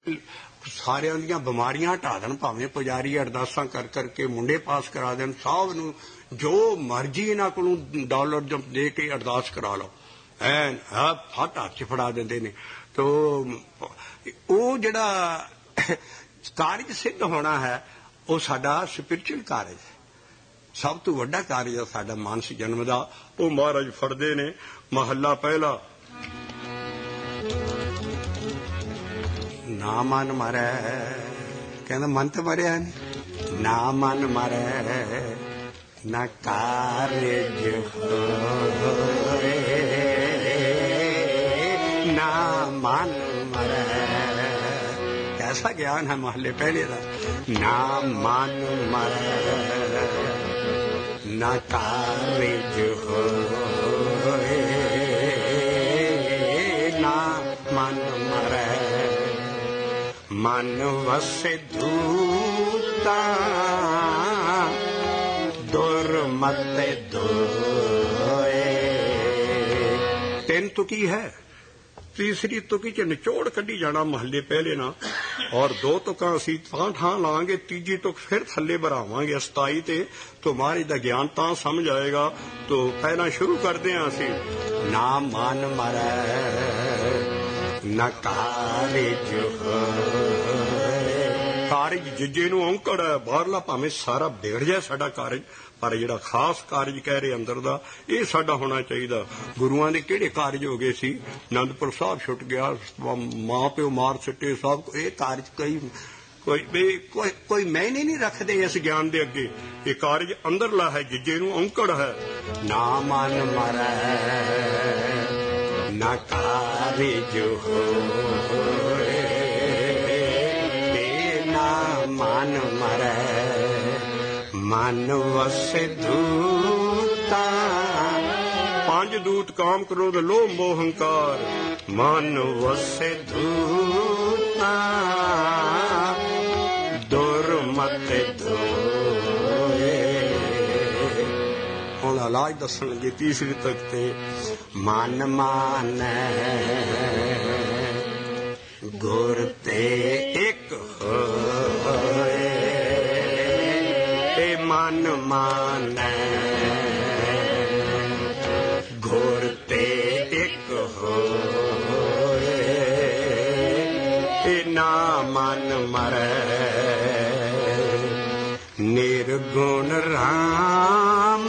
ਸਾਰਿਆਂ ਦੀਆਂ ਬਿਮਾਰੀਆਂ ਹਟਾ ਦੇਣ, ਭਾਵੇਂ ਪੁਜਾਰੀ ਅਰਦਾਸਾਂ ਕਰ ਕਰਕੇ ਮੁੰਡੇ ਪਾਸ ਕਰਾ ਦੇਣ, ਸਭ ਨੂੰ ਜੋ ਮਰਜ਼ੀ ਇਹਨਾਂ ਕੋਲੋਂ ਡਾਲਰ ਦੇ ਕੇ ਅਰਦਾਸ ਕਰਾ ਲਓ, ਐਨ ਹੱਥ ਚ ਫੜਾ ਦਿੰਦੇ ਨੇ। ਤੋ ਉਹ ਜਿਹੜਾ ਕਾਰਜ ਸਿੱਧ ਹੋਣਾ ਹੈ ਉਹ ਸਾਡਾ ਸਪਿਰਚੁਅਲ ਕਾਰਜ ਹੈ। ਸਭ ਤੋਂ ਵੱਡਾ ਕਾਰਜ ਹੈ ਸਾਡਾ ਮਾਨਸ ਜਨਮ ਦਾ। ਉਹ ਮਹਾਰਾਜ ਫੜਦੇ ਨੇ ਮਹੱਲਾ ਪਹਿਲਾ। ਨਾ ਮਨ ਮਰੈ, ਕਹਿੰਦਾ ਮਨ ਤਾਂ ਮਰਿਆ ਨਹੀਂ। ਨਾ ਮਨ ਮਰੈ ਨਾ ਕਾਰਜ ਹੋਏ, ਨਾ ਮਨ ਮਰੈ। ਐਸਾ ਗਿਆਨ ਹੈ ਮਹੱਲੇ ਪਹਿਲੇ ਦਾ। ਨਾ ਮਨ ਮਰੈ ਨਾ ਕਾਰਜ ਹੋਏ, ਨਾ ਮਨ ਮਰੈ। ਮਨ ਵਸੇ ਧੂਤਾ ਦੁਰਮਤਿ ਦੋਏ। ਤਿੰਨ ਤੁਕੀ ਹੈ, ਤੀਸਰੀ ਤੁਕੀ ਚ ਨਿਚੋੜ ਕੱਢੀ ਜਾਣਾ ਮਹੱਲੇ ਪਹਿਲੇ ਨਾਲ, ਔਰ ਦੋ ਤੁਕਾਂ ਅਸੀਂ ਠਾਂ ਲਾਂਗੇ, ਤੀਜੀ ਤੁਕ ਫਿਰ ਥੱਲੇ ਭਰਾਵਾਂਗੇ 27 ਤੇ। ਤੋ ਮਹਾਰਾਜ ਦਾ ਗਿਆਨ ਤਾਂ ਸਮਝ ਆਏਗਾ। ਤੋ ਪਹਿਲਾਂ ਸ਼ੁਰੂ ਕਰਦੇ ਹਾਂ ਅਸੀਂ। ਨਾ ਮਨ ਮਰੈ ਨਾ ਕਾਰਜ ਹੋਏ। ਕਾਰਜ ਜਿੱਜੇ ਨੂੰ ਔਂਕੜ ਹੈ, ਬਾਹਰਲਾ ਭਾਵੇਂ ਸਾਰਾ ਵਿਗੜ ਜਾਏ ਸਾਡਾ ਕਾਰਜ, ਪਰ ਜਿਹੜਾ ਖਾਸ ਕਾਰਜ ਕਹਿ ਰਹੇ ਅੰਦਰ ਦਾ, ਇਹ ਸਾਡਾ ਹੋਣਾ ਚਾਹੀਦਾ। ਗੁਰੂਆਂ ਦੇ ਕਿਹੜੇ ਕਾਰਜ ਹੋ ਗਏ ਸੀ? ਅਨੰਦਪੁਰ ਸਾਹਿਬ ਛੁੱਟ ਗਿਆ, ਮਾਂ ਪਿਓ ਮਾਰ ਸਿੱਟੇ, ਸਭ ਇਹ ਕਾਰਜ ਕੋਈ ਮੈਨੇ ਨਹੀਂ ਰੱਖਦੇ ਇਸ ਗਿਆਨ ਦੇ ਅੱਗੇ। ਇਹ ਕਾਰਜ ਅੰਦਰਲਾ ਹੈ, ਜਿੱਜੇ ਨੂੰ ਔਂਕੜ ਹੈ। ਨਾ ਮਨ ਮਰੈ ਨਾ ਕਾਰਜ ਹੋਏ, ਨਾ ਮਨ ਮਰੈ। ਮਨ ਵਸੇ ਧੂਤਾ, ਪੰਜ ਦੂਤ ਕਾਮ ਕ੍ਰੋਧ ਲੋਭ ਮੋਹ ਹੰਕਾਰ। ਮਨ ਵਸੇ ਧੂਤਾ ਦੁਰਮਤਿ ਦੋਏ। ਹੁਣ ਇਲਾਜ ਦੱਸਣ ਲੱਗੇ ਤੀਸਰੀ ਤੱਕ ਤੇ। ਮਨ ਮਾਨੈ ਗੁਰ ਤੇ ਇੱਕ ਹੋਏ, ਇਹ ਮਨ ਮਾਨੈ ਗੁਰ ਤੇ ਇੱਕ ਹੋਏ, ਇਹ ਨਾ ਮਨ ਮਰੈ। ਨਿਰਗੁਣ ਰਾਮ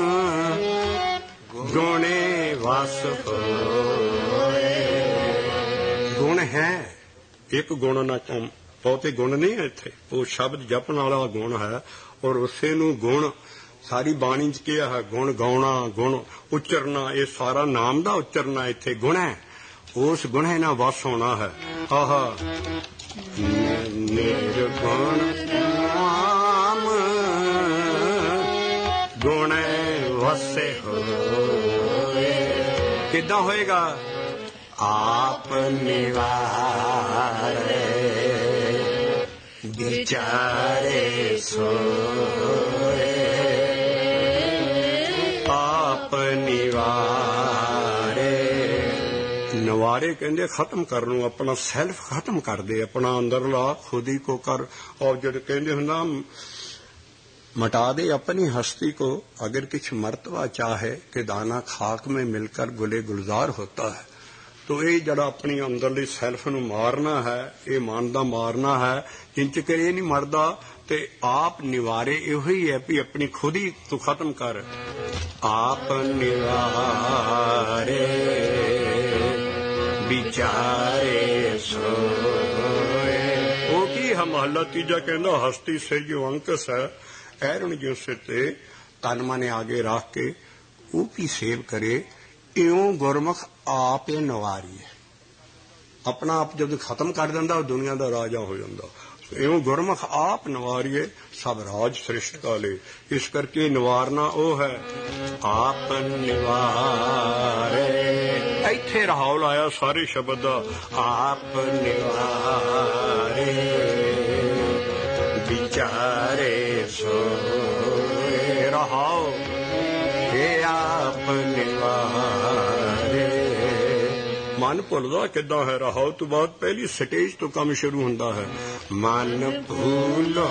ਗੁਣੇ ਵਸ ਹੋਏ। ਗੁਣ ਹੈ, ਇੱਕ ਗੁਣ ਨਾ ਬਹੁਤੇ ਗੁਣ ਨਹੀਂ ਹੈ ਇੱਥੇ। ਉਹ ਸ਼ਬਦ ਜਪਣ ਵਾਲਾ ਗੁਣ ਹੈ, ਔਰ ਉਸੇ ਨੂੰ ਗੁਣ ਸਾਰੀ ਬਾਣੀ ਚ ਕਿਹਾ ਹੈ। ਗੁਣ ਗਾਉਣਾ, ਗੁਣ ਉਚਰਨਾ, ਇਹ ਸਾਰਾ ਨਾਮ ਦਾ ਉਚਰਨਾ ਇੱਥੇ ਗੁਣ ਹੈ। ਉਸ ਗੁਣੇ ਨਾਲ ਵਸ ਹੋਣਾ ਹੈ। ਆਹਾ ਨਿਰਗੁਣ ਨਾਮ ਗੁਣੇ ਵਸੇ ਹੋਏ। ਕਿੱਦਾਂ ਹੋਏਗਾ? ਆਪ ਨਿਵਾਰੇ ਵਿਚਾਰੇ ਸੋਏ। ਆਪ ਨਿਵਾਰੇ, ਨਿਵਾਰੇ ਕਹਿੰਦੇ ਖਤਮ ਕਰਨ ਨੂੰ, ਆਪਣਾ ਸੈਲਫ ਖਤਮ ਕਰਦੇ, ਆਪਣਾ ਅੰਦਰਲਾ ਖੁਦ ਹੀ ਕੋ ਕਰ। ਔਰ ਜਿਹੜੇ ਕਹਿੰਦੇ ਹੁੰਦਾ मटा दे अपनी हस्ती को, अगर कुछ मर्तबा चाहे कि दाना खाक में मिलकर गुले गुलजार होता है। तो ये जड़ा अपनी अंदरली सैल्फ नूं मारना है, ये मन दा मारना है। जिन चिर ये नहीं मरदा ते आप निवारे इहो ही है भी अपनी खुद ही तू खत्म कर। आप निवारे विचारे सोए। वो की है महला तीजा कहंदा हस्ती से जो अंकस है ऐरण जो सिर ते तन मन आगे रख के ऊपी सेव करे। इयों गुरमुख आप ही नवारीए, अपना आप जब खत्म कर दिंदा दुनिया का राजा हो जाता। इयों गुरमुख आप नवारीए सब राज सृष्ट का ले। इस करके निवारना वो है आप निवारे। इत्थे रहाव लाया सारे शब्द दा, आप निवारे विचारे सोए। रहाओ हे आप निवारे। मन ਭੁੱਲਦਾ ਕਿੱਦਾਂ ਹੈ। ਰਹਾਉ ਤੋਂ ਬਾਅਦ ਪਹਿਲੀ ਸਟੇਜ ਤੋਂ ਕੰਮ ਸ਼ੁਰੂ ਹੁੰਦਾ ਹੈ। ਮਨ ਭੂਲੋ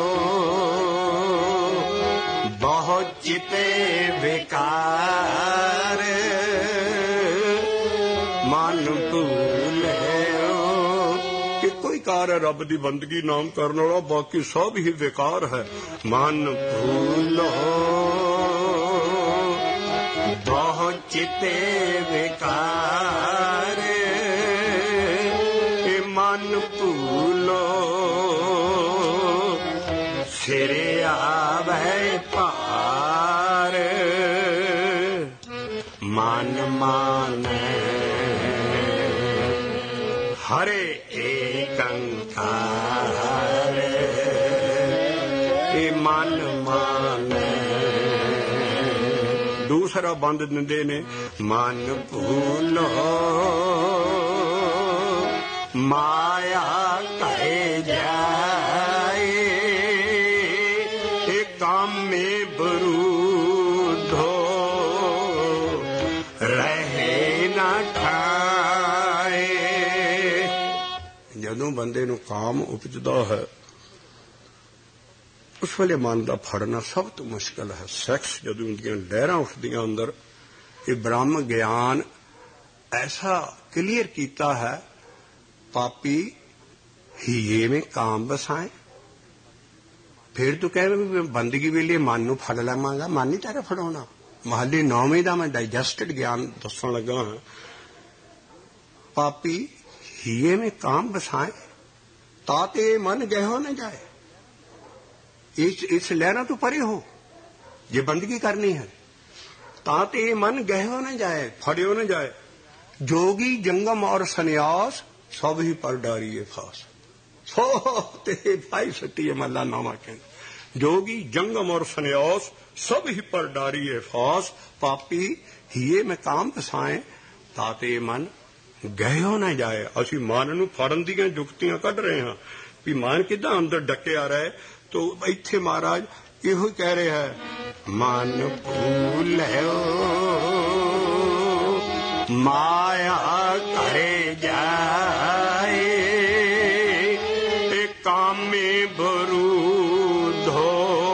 ਬਹੁਤ ਚਿਤੇ ਵਿਕਾਰ, ਮਨ ਭੂਲਿਓ ਕਿ ਕੋਈ ਕਾਰ ਹੈ ਰੱਬ ਦੀ ਬੰਦਗੀ ਨਾਮ ਕਰਨ ਵਾਲਾ, ਬਾਕੀ ਸਭ ਹੀ ਵਿਕਾਰ ਹੈ। ਮਨ ਭੂਲੋ ਬਹੁਤ ਚਿਤੇ ਵਿਕਾਰ, ਇਹ ਮਨ ਭੂਲੋ ਸਿਰੇ ਆਵੇ ਭਾਰ, ਮਨ ਮਾਨੈ ਹਰੇ ਏਕੰਕਾਰ, ਇਹ ਮਨ ਮਾਨੈ। ਦੂਸਰਾ ਬੰਦ ਦਿੰਦੇ ਨੇ ਮਨ ਭੂਲੋ ਮਾਇਆ ਕਹੇ ਜਾਏ, ਇਹ ਕਾਮੇ ਬਰੂਧੋ ਰਹੇ ਨਾ ਠਾਏ। ਜਦੋਂ ਬੰਦੇ ਨੂੰ ਕਾਮ ਉਪਜਦਾ ਹੈ ਉਸ ਵੇਲੇ ਮਨ ਦਾ ਫੜਨਾ ਸਭ ਤੋਂ ਮੁਸ਼ਕਲ ਹੈ। ਸੈਕਸ ਜਦੋਂ ਦੀਆਂ ਲਹਿਰਾਂ ਉੱਠਦੀਆਂ ਅੰਦਰ, ਇਹ ਬ੍ਰਹਮ ਗਿਆਨ ਐਸਾ ਕਲੀਅਰ ਕੀਤਾ ਹੈ, ਪਾਪੀ ਹੀਏ में काम बसाए। फिर तू कह बंदगी ਵੇਲੇ ਮਨ ਨੂੰ ਫੜ ਲਵਾਂਗਾ, ਮਨ ਨਹੀਂ ਤੇਰਾ ਫੜਾਉਣਾ। ਮਹੱਲੇ 9ਵੇਂ ਦਾ ਮੈਂ ਡਾਈਜੈਸਟਡ ਗਿਆਨ ਦੱਸਣ ਲੱਗਾ ਹਾਂ। ਪਾਪੀ ਹੀਏ में काम बसाए ਤਾਤੇ ਮਨ ਗਹਿਓ ਨਾ ਜਾਏ। ਇਸ ਲਹਿਰਾਂ ਤੋਂ ਪਰੇ ਹੋ ਜੇ ਬੰਦਗੀ ਕਰਨੀ ਹੈ, ਤਾਂ ਤੇ ਮਨ ਗਹਿਓ ਨਾ ਜਾਏ, ਫੜਿਓ ਨਾ ਜਾਏ। जोगी जंगम और सन्यास सब ही पर डारिए फास। सो ते भाई सटिए मल्ला नामा कहते। जोगी जंगम और सन्यास सब ही पर डारिए फास। पापी हिए में काम फसाए ताते मन गहियो ना जाए। असी मन नूं फड़न दीआं जुगतियां कढ रहे हां भी मन किदां अंदर डकिया रहे, तो इत्थे महाराज इहो कह रहे हैं, मन भूलियो माया करे जाए, कामे बरूधो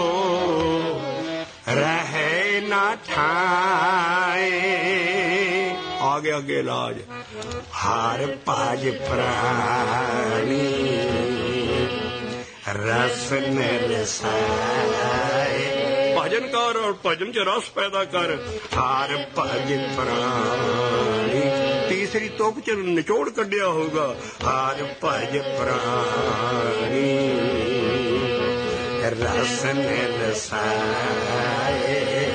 रहे न ठाए। आगे आगे लाज हार पाज प्राणी रस रसाए। भजन कर और भजन च रस पैदा कर। हार भज प्राणी तीसरी तुक च निचोड़ कढ़िया होगा। हार भज प्राणी रस रसाए।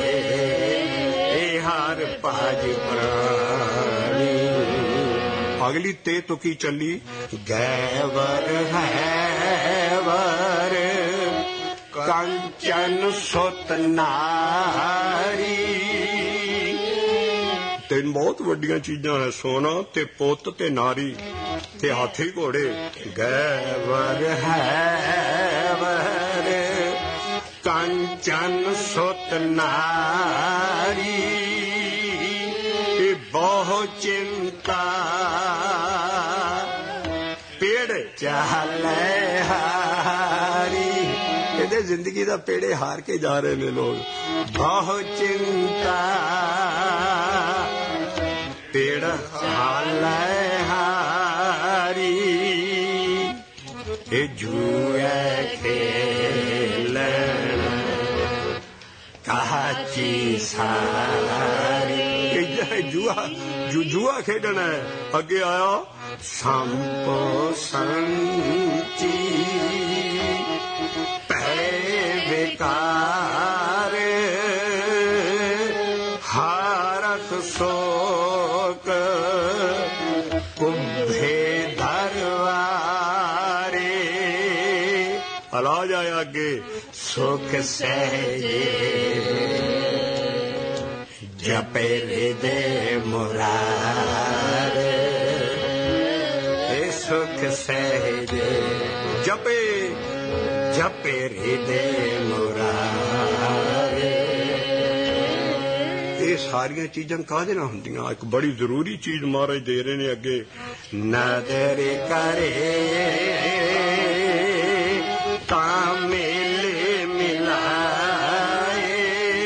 हार भज प्राणी। अगली ते तुकी चली गैवर हैवर कंचन सुत नारी। तीन बहुत वड्डियां चीजां है, सोना ते पुत ते नारी ते हाथी घोड़े। गैवर हैवर कंचन सुत नारी। बहुत चिंता पेड़ चाले हारी। कहते जिंदगी का पेड़े हार के जा रहे ने लोग। बहुत चिंता पेड़ चाले हारी। ये जुए खेलन काची सारी। जुआ खेडना है। अगे आया संपो संची पै बेकार। हारक शोक कुंभे दरवारे। अला जाए आगे सुख सहजे जपे हृदय मुरारे। सुख सहजे जपे जपे हृदय मुरारे। ये ਸਾਰੀਆਂ ਚੀਜ਼ਾਂ ਕਾਹਦੇ ਨਾਲ ਹੁੰਦੀਆਂ? ਇੱਕ ਬੜੀ ਜ਼ਰੂਰੀ ਚੀਜ਼ ਮਹਾਰਾਜ ਦੇ ਰਹੇ ਨੇ ਅੱਗੇ, ਨਦਰ ਕਰੇ ਤਾਂ ਮੇਲੇ ਮਿਲਾਏ,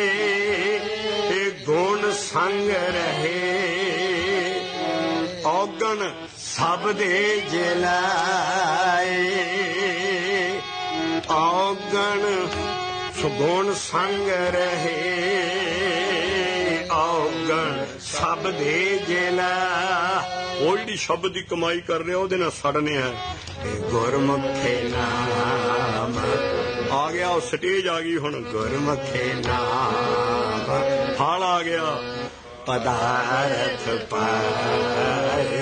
ਇਹ ਗੁਣ ਸੰਗ ਰਹੇ ਔਗਣ ਸਭ ਦੇ ਜਲਾਏ, ਔਗਣ ਸੁਗੁਣ ਸੰਗ ਰਹੇ ਔਗਣ ਸਭ ਦੇ ਜਲਾ। ਉਹ ਜਿਹੜੀ ਸ਼ਬਦ ਦੀ ਕਮਾਈ ਕਰ ਰਿਹਾ ਉਹਦੇ ਨਾਲ ਸੜਨੇ ਹੈ। ਗੁਰਮੁਖੇ ਨਾਮ ਆ ਗਿਆ, ਉਹ ਸਟੇਜ ਆ ਗਈ ਹੁਣ, ਗੁਰਮੁਖੇ ਨਾਮ ਫਲ ਆ ਗਿਆ, ਪਦਾਰਥ ਪਾਏ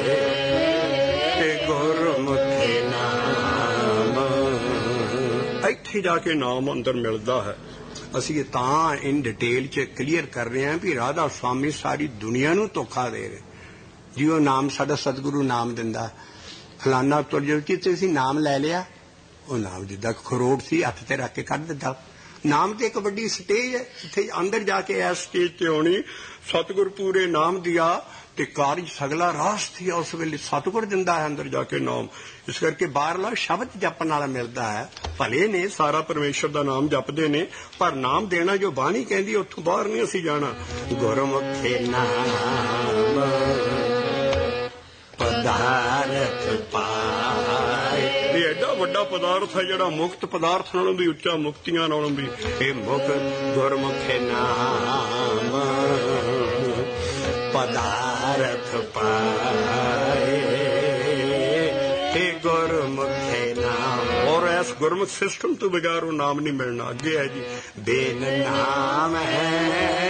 ਗੁਰਮੁਖੇ ਨਾਮ। ਇੱਥੇ ਜਾ ਕੇ ਨਾਮ ਅੰਦਰ ਮਿਲਦਾ ਹੈ। ਅਸੀਂ ਤਾਂ ਇਨ ਡਿਟੇਲ 'ਚ ਕਲੀਅਰ ਕਰ ਰਹੇ ਹਾਂ ਵੀ ਰਾਧਾ ਸਵਾਮੀ ਸਾਰੀ ਦੁਨੀਆ ਨੂੰ ਧੋਖਾ ਦੇ ਰਹੇ ਜੀ। ਉਹ ਨਾਮ ਸਾਡਾ ਸਤਿਗੁਰੂ ਨਾਮ ਦਿੰਦਾ, ਫਲਾਨਾ ਤੁਰ ਜੋ ਕਿ ਤੁਸੀਂ ਨਾਮ ਲੈ ਲਿਆ, ਉਹ ਨਾਮ ਜਿੱਦਾਂ ਖਰੋਟ ਸੀ ਹੱਥ ਤੇ ਰੱਖ ਕੇ ਕੱਢ ਦਿੱਤਾ। ਨਾਮ ਤੇ ਇੱਕ ਵੱਡੀ ਸਟੇਜ ਹੈ, ਇੱਥੇ ਅੰਦਰ ਜਾ ਕੇ ਇਸ ਸਟੇਜ ਤੇ ਆਉਣੀ। ਸਤਿਗੁਰ ਪੂਰੇ ਨਾਮ ਦਿਆ ਤੇ ਕਾਰਜ ਸਗਲਾ ਰਾਸ ਥੀ, ਉਸ ਵੇਲੇ ਸਤਿਗੁਰ ਦਿੰਦਾ ਹੈ ਅੰਦਰ ਜਾ ਕੇ ਨਾਮ। ਇਸ ਕਰਕੇ ਬਾਹਰਲਾ ਸ਼ਬਦ ਜਪਣ ਵਾਲਾ ਮਿਲਦਾ ਹੈ। ਭਲੇ ਨੇ ਸਾਰਾ ਪਰਮੇਸ਼ਰ ਦਾ ਨਾਮ ਜਪਦੇ ਨੇ, ਪਰ ਨਾਮ ਦੇਣਾ ਜੋ ਬਾਣੀ ਕਹਿੰਦੀ ਉੱਥੋਂ ਬਾਹਰ ਨਹੀਂ ਅਸੀਂ ਜਾਣਾ। ਗੁਰਮੁਖੇ ਨਾਮ ਪਦਾਰਥ ਪਾਏ, ਇਹ ਐਡਾ ਵੱਡਾ ਪਦਾਰਥ ਹੈ ਜਿਹੜਾ ਮੁਕਤ ਪਦਾਰਥ ਨਾਲੋਂ ਵੀ ਉੱਚਾ, ਮੁਕਤੀਆਂ ਨਾਲੋਂ ਵੀ। ਇਹ ਮੁਕਤ ਗੁਰਮੁਖੇ ਨਾਮ ਪਦਾਰਥ ਪਾਏ, ਇਹ ਗੁਰਮੁਖੇ ਨਾਮ। ਔਰ ਇਸ ਗੁਰਮੁਖ ਸਿਸਟਮ ਤੋਂ ਬਗੈਰ ਉਹ ਨਾਮ ਨਹੀਂ ਮਿਲਣਾ। ਅੱਗੇ ਹੈ ਜੀ, ਬੇਨ ਨਾਮ ਹੈ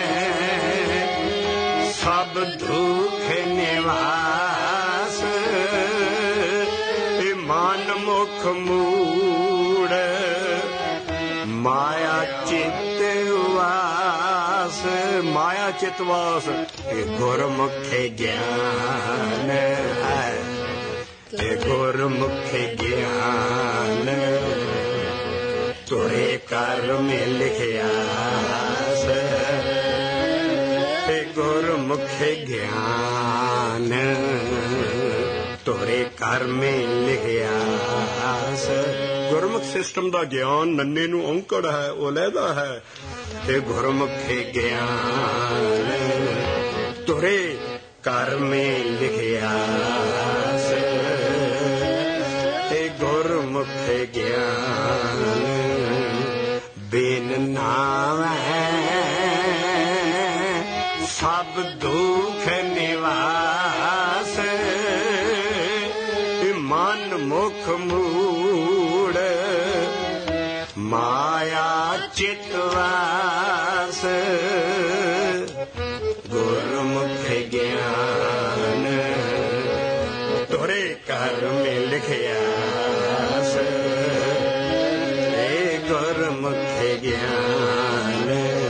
ਸਭ ਦੁੱਖ ਨਿਵਾਸ, ਇਹ ਮਨ ਮੁਖ ਮੂੜ ਮਾਇਆ ਚਿਤ ਵਾਸ, ਮਾਇਆ ਚਿਤ ਵਾਸ। ਇਹ ਗੁਰਮੁਖੇ ਗਿਆਨ ਹੈ, ਇਹ ਗੁਰਮੁਖੇ ਗਿਆਨ ਤੁਰੇ ਕਰਮ ਲਿਖਿਆ, ਇਹ ਗੁਰਮੁਖੇ ਗਿਆਨ ਤੁਰੇ ਕਰਮ ਲਿਖਿਆ। ਗੁਰਮੁਖ ਸਿਸਟਮ ਦਾ ਗਿਆਨ ਨੰਨੇ ਨੂੰ ਔਂਕੜ ਹੈ, ਉਹ ਲਹਿਦਾ ਹੈ। ਇਹ ਗੁਰਮੁਖੇ ਗਿਆਨ ਤੁਰੇ ਕਰਮ ਲਿਖਿਆ, ਇਹ ਗੁਰਮੁਖੇ ਗਿਆਨ ਬਿਨ ਨਾਮ ਹੈ ਸਭ ਦੁੱਖ ਨਿਵਾਸ, ਇਹ ਮਨ ਮੁਖ ਮੂੜ ਮਾਇਆ ਚਿਤ ਵਾਸ, ਗੁਰਮੁਖੇ ਗਿਆਨ ਤੁਰੇ ਕਰਮ ਲਿਖਿਆ, ਇਹ ਗੁਰਮੁਖੇ ਗਿਆਨ।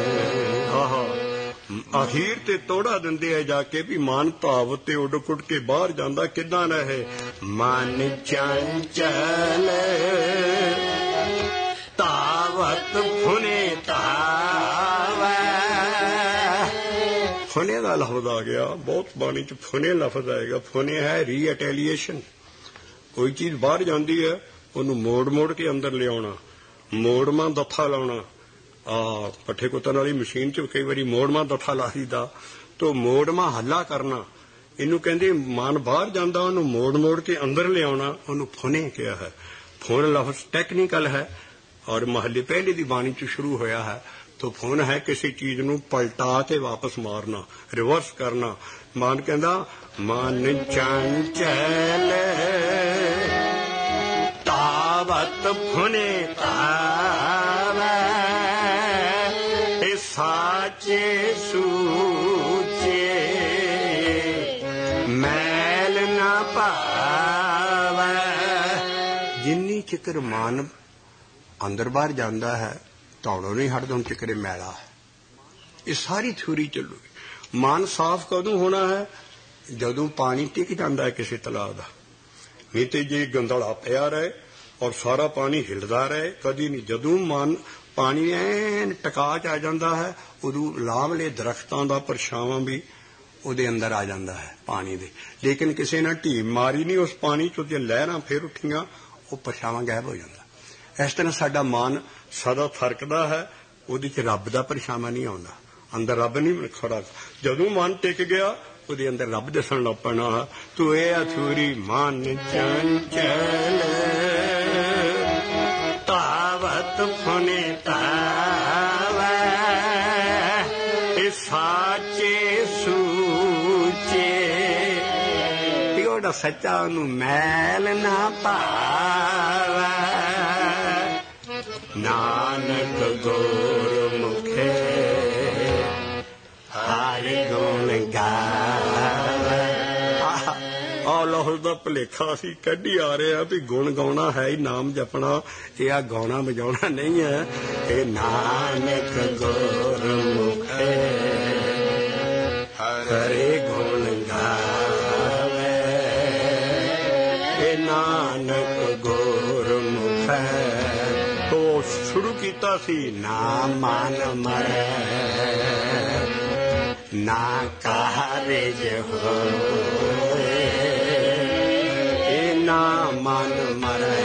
ਅਖੀਰ ਤੇ ਤੋੜਾ ਦਿੰਦੇ ਆ ਜਾ ਕੇ ਵੀ ਮਨ ਭਾਵ ਤੇ ਉੱਡ ਕੁੱਟ ਕੇ ਬਾਹਰ ਜਾਂਦਾ ਕਿੱਦਾਂ ਰਹੇ। ਮਨ ਚੰਚਲ ਤਾਵਤ ਫੁਨੇ ਤਾਵੈ, ਫੁਨੇ ਦਾ ਲਫ਼ਜ਼ ਆ ਗਿਆ ਬਹੁਤ ਬਾਣੀ ਚ। ਫੁਨੇ ਲਫ਼ਜ਼ ਆਏਗਾ, ਫੁਨੇ ਹੈ ਰੀਅਟੈਲੀਏਸ਼ਨ। ਕੋਈ ਚੀਜ਼ ਬਾਹਰ ਜਾਂਦੀ ਹੈ ਉਹਨੂੰ ਮੋੜ ਮੋੜ ਕੇ ਅੰਦਰ ਲਿਆਉਣਾ, ਮੋੜਵਾਂ ਦਫਾ ਲਾਉਣਾ। ਪੱਠੇ ਕੁੱਤਣ ਵਾਲੀ ਮਸ਼ੀਨ ਚ ਕਈ ਵਾਰੀ ਮੋੜਵਾਂ ਦਫਾ ਲਾ ਦਿੱਤਾ ਤੋ ਮੋੜਵਾਂ ਹੱਲਾ ਕਰਨਾ, ਇਹਨੂੰ ਕਹਿੰਦੇ ਮਨ ਬਾਹਰ ਜਾਂਦਾ ਉਹਨੂੰ ਮੋੜ ਮੋੜ ਕੇ ਅੰਦਰ ਲਿਆਉਣਾ, ਉਹਨੂੰ ਫੁਨੇ ਕਿਹਾ ਹੈ। ਫੁਨ ਲਫ਼ਜ਼ ਟੈਕਨੀਕਲ ਹੈ ਔਰ ਮਹੱਲੇ ਪਹਿਲੇ ਦੀ ਬਾਣੀ ਚ ਸ਼ੁਰੂ ਹੋਇਆ ਹੈ। ਤੋ ਫੁਨ ਹੈ ਕਿਸੇ ਚੀਜ਼ ਨੂੰ ਪਲਟਾ ਕੇ ਵਾਪਸ ਮਾਰਨਾ, ਰਿਵਰਸ ਕਰਨਾ। ਮਨ ਕਹਿੰਦਾ ਮਨ ਚੰਚਲ ਤਾਵਤ ਫੁਨੇ ਤਾਵੈ, ਇਹ ਸਾਚੇ ਸੂਚੇ ਮੈਲ ਨਾ ਪਾਵੈ। ਜਿੰਨੀ ਚਿਕਰ ਮਨ ਅੰਦਰ ਬਾਹਰ ਜਾਂਦਾ ਹੈ ਧੌੜੋਂ ਨਹੀਂ ਹਟਦਾ, ਹੁਣ ਚਿਕਰੇ ਮੈਲਾ ਹੈ। ਇਹ ਸਾਰੀ ਥਿਊਰੀ ਚੱਲੂਗੀ। ਮਨ ਸਾਫ਼ ਕਦੋਂ ਹੋਣਾ ਹੈ? ਜਦੋਂ ਪਾਣੀ ਟਿਕ ਜਾਂਦਾ ਹੈ ਕਿਸੇ ਤਲਾਅ ਦਾ। ਨਹੀਂ ਤੇ ਜੇ ਗੰਦਲਾ ਪਿਆ ਰਹੇ ਔਰ ਸਾਰਾ ਪਾਣੀ ਹਿਲਦਾ ਰਹੇ ਕਦੀ ਨਹੀਂ। ਜਦੋਂ ਮਨ ਪਾਣੀ ਐਨ ਟਕਾ 'ਚ ਆ ਜਾਂਦਾ ਹੈ, ਉਦੋਂ ਲਾਵਲੇ ਦਰਖਤਾਂ ਦਾ ਪਰਛਾਵਾਂ ਵੀ ਉਹਦੇ ਅੰਦਰ ਆ ਜਾਂਦਾ ਹੈ ਪਾਣੀ ਦੇ। ਲੇਕਿਨ ਕਿਸੇ ਨੇ ਢੀਮ ਮਾਰੀ ਨਹੀਂ ਉਸ ਪਾਣੀ 'ਚ, ਉਹਦੀਆਂ ਲਹਿਰਾਂ ਫਿਰ ਉੱਠੀਆਂ, ਉਹ ਪਰਛਾਵਾਂ ਗਾਇਬ ਹੋ ਜਾਂਦਾ। ਇਸ ਤਰ੍ਹਾਂ ਸਾਡਾ ਮਨ ਸਦਾ ਥਰਕਦਾ ਹੈ, ਉਹਦੇ 'ਚ ਰੱਬ ਦਾ ਪਰਛਾਵਾਂ ਨਹੀਂ ਆਉਂਦਾ, ਅੰਦਰ ਰੱਬ ਨਹੀਂ ਖੜਾ। ਜਦੋਂ ਮਨ ਟਿਕ ਗਿਆ ਉਹਦੇ ਅੰਦਰ ਰੱਬ ਦਿਸਣ ਲੱਗ ਪੈਣਾ। ਤੂੰ ਇਹ ਅਥੂਰੀ ਮਨ ਚੰਚਲ ਤਾਵਤ ਫੁਨੇ ਤਾਵੈ, ਇਹ ਸਾਚੇ ਸੂਚੇ, ਉਹਦਾ ਸੱਚਾ ਉਹਨੂੰ ਮੈਲ ਨਾ ਪਾਵੈ। ਨਾਨਕ ਗੁਰਮੁਖੇ ਹਰਿ ਗੁਣ ਗਾਵੈ। ਆਹ ਲਫ਼ਜ਼ ਦਾ ਭੁਲੇਖਾ ਅਸੀਂ ਕੱਢੀ ਆ ਰਹੇ ਆ ਵੀ ਗੁਣ ਗਾਉਣਾ ਹੈ ਹੀ ਨਾਮ ਜਪਣਾ, ਇਹ ਆ ਗਾਉਣਾ ਵਜਾਉਣਾ ਨਹੀਂ ਹੈ। ਇਹ ਨਾਨਕ ਗੁਰਮੁਖੇ ਹਰਿ ਗੁਣ ਗਾਵੈ, ਇਹ ਨਾਨਕ ਗੁਰਮੁਖੇ। ਉਹ ਸ਼ੁਰੂ ਕੀਤਾ ਸੀ ਨਾ ਮਨ ਮਰੈ ਨਾ ਕਾਰਜ ਹੋਏ, ਇਹ ਨਾ ਮਨ ਮਰੈ।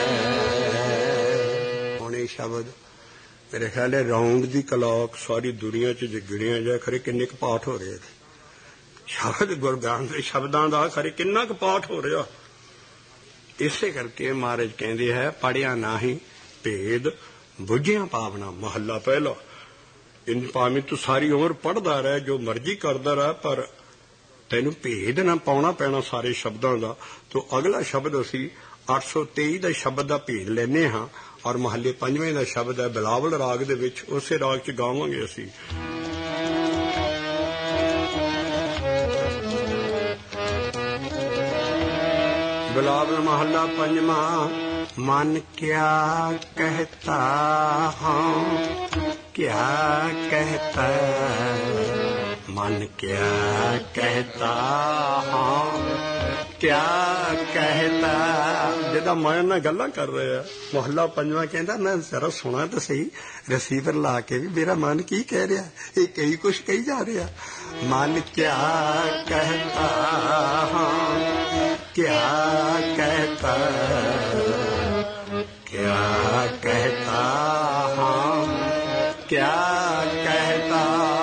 ਹੁਣ ਇਹ ਸ਼ਬਦ ਮੇਰੇ ਖਿਆਲ ਹੈ ਰਾਉਂਡ ਦੀ ਕਲਾਕ ਸਾਰੀ ਦੁਨੀਆ 'ਚ ਜੇ ਗਿਣਿਆ ਜਾਏ ਖਰੇ ਕਿੰਨੇ ਕੁ ਪਾਠ ਹੋ ਰਹੇ ਸ਼ਬਦ ਗੁਰਬਾਣੀ ਦੇ ਸ਼ਬਦਾਂ ਦਾ, ਖਰੇ ਕਿੰਨਾ ਕੁ ਪਾਠ ਹੋ ਰਿਹਾ। ਇਸੇ ਕਰਕੇ ਮਹਾਰਾਜ ਕਹਿੰਦੇ ਹੈ ਪੜ੍ਹਿਆ ਨਾਹੀਂ ਭੇਦ ਬੁੱਝਿਆ ਪਾਵਨਾ। ਮਹੱਲਾ ਪਹਿਲਾ। ਭਾਵੇਂ ਤੂੰ ਸਾਰੀ ਉਮਰ ਪੜ੍ਹਦਾ ਰਹਿ, ਜੋ ਮਰਜ਼ੀ ਕਰਦਾ ਰਹਿ, ਪਰ ਤੈਨੂੰ ਭੇਦ ਨਾ ਪਾਉਣਾ ਪੈਣਾ ਸਾਰੇ ਸ਼ਬਦਾਂ ਦਾ। ਤੋ ਅਗਲਾ ਸ਼ਬਦ ਅਸੀਂ 823 ਦਾ ਸ਼ਬਦ ਦਾ ਭੇਦ ਲੈਂਦੇ ਹਾਂ, ਔਰ ਮਹੱਲੇ 5ਵੇਂ ਦਾ ਸ਼ਬਦ ਹੈ ਬਿਲਾਵਲ ਰਾਗ ਦੇ ਵਿੱਚ, ਉਸੇ ਰਾਗ 'ਚ ਗਾਵਾਂਗੇ ਅਸੀਂ। ਬਿਲਾਵਲ ਮਹੱਲਾ 5ਵਾਂ। ਮਨ ਕਿਆ ਕਹਿਤਾ ਹਾਂ क्या कहता, मन क्या कहता हाँ क्या कहता। जिदा मन ਨਾਲ ਗੱਲਾਂ ਕਰ ਰਹੇ ਆ। ਮੁਹੱਲਾ 5ਵਾਂ ਕਹਿੰਦਾ ਮੈਂ ਜ਼ਰਾ ਸੁਣਾ ਤਾਂ ਸਹੀ ਰਿਸੀਵਰ ਲਾ ਕੇ ਵੀ ਮੇਰਾ ਮਨ ਕੀ ਕਹਿ ਰਿਹਾ, ਇਹ ਕਈ ਕੁਛ ਕਹੀ ਜਾ ਰਿਹਾ। ਮਨ क्या कहता हाँ क्या कहता, क्या कहता हाँ क्या कहता।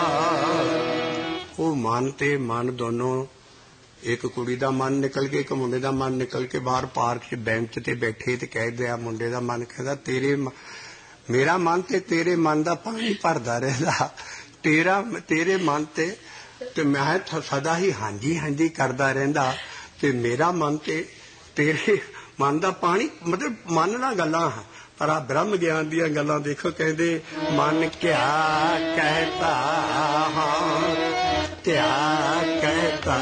ਉਹ ਮਨ ਤੇ ਮਨ ਦੋਨੋਂ, ਇੱਕ ਕੁੜੀ ਦਾ ਮਨ ਨਿਕਲ ਕੇ ਇੱਕ ਮੁੰਡੇ ਦਾ ਮਨ ਨਿਕਲ ਕੇ ਬਾਹਰ ਪਾਰਕ 'ਚ ਬੈਂਚ ਤੇ ਬੈਠੇ ਤੇ ਕਹਿ ਦਿਆ, ਮੁੰਡੇ ਦਾ ਮਨ ਕਹਿੰਦਾ ਮੇਰਾ ਮਨ ਤੇ ਤੇਰੇ ਮਨ ਦਾ ਪਾਣੀ ਭਰਦਾ ਰਹਿੰਦਾ, ਤੇਰੇ ਮਨ ਤੇ ਮੈਂ ਸਦਾ ਹੀ ਹਾਂਜੀ ਹਾਂਜੀ ਕਰਦਾ ਰਹਿੰਦਾ, ਤੇ ਮੇਰਾ ਮਨ ਤੇ ਤੇਰੇ ਮਨ ਦਾ ਪਾਣੀ, ਮਤਲਬ ਮਨ ਨਾਲ ਗੱਲਾਂ ਪਰ ਆ ਬ੍ਰਹਮ ਗਿਆਨ ਦੀਆਂ ਗੱਲਾਂ ਦੇਖੋ। ਕਹਿੰਦੇ ਮਨ ਕਿਆ ਕਹਿਤਾ ਹਾਂ ਕਿਆ ਕਹਿਤਾ,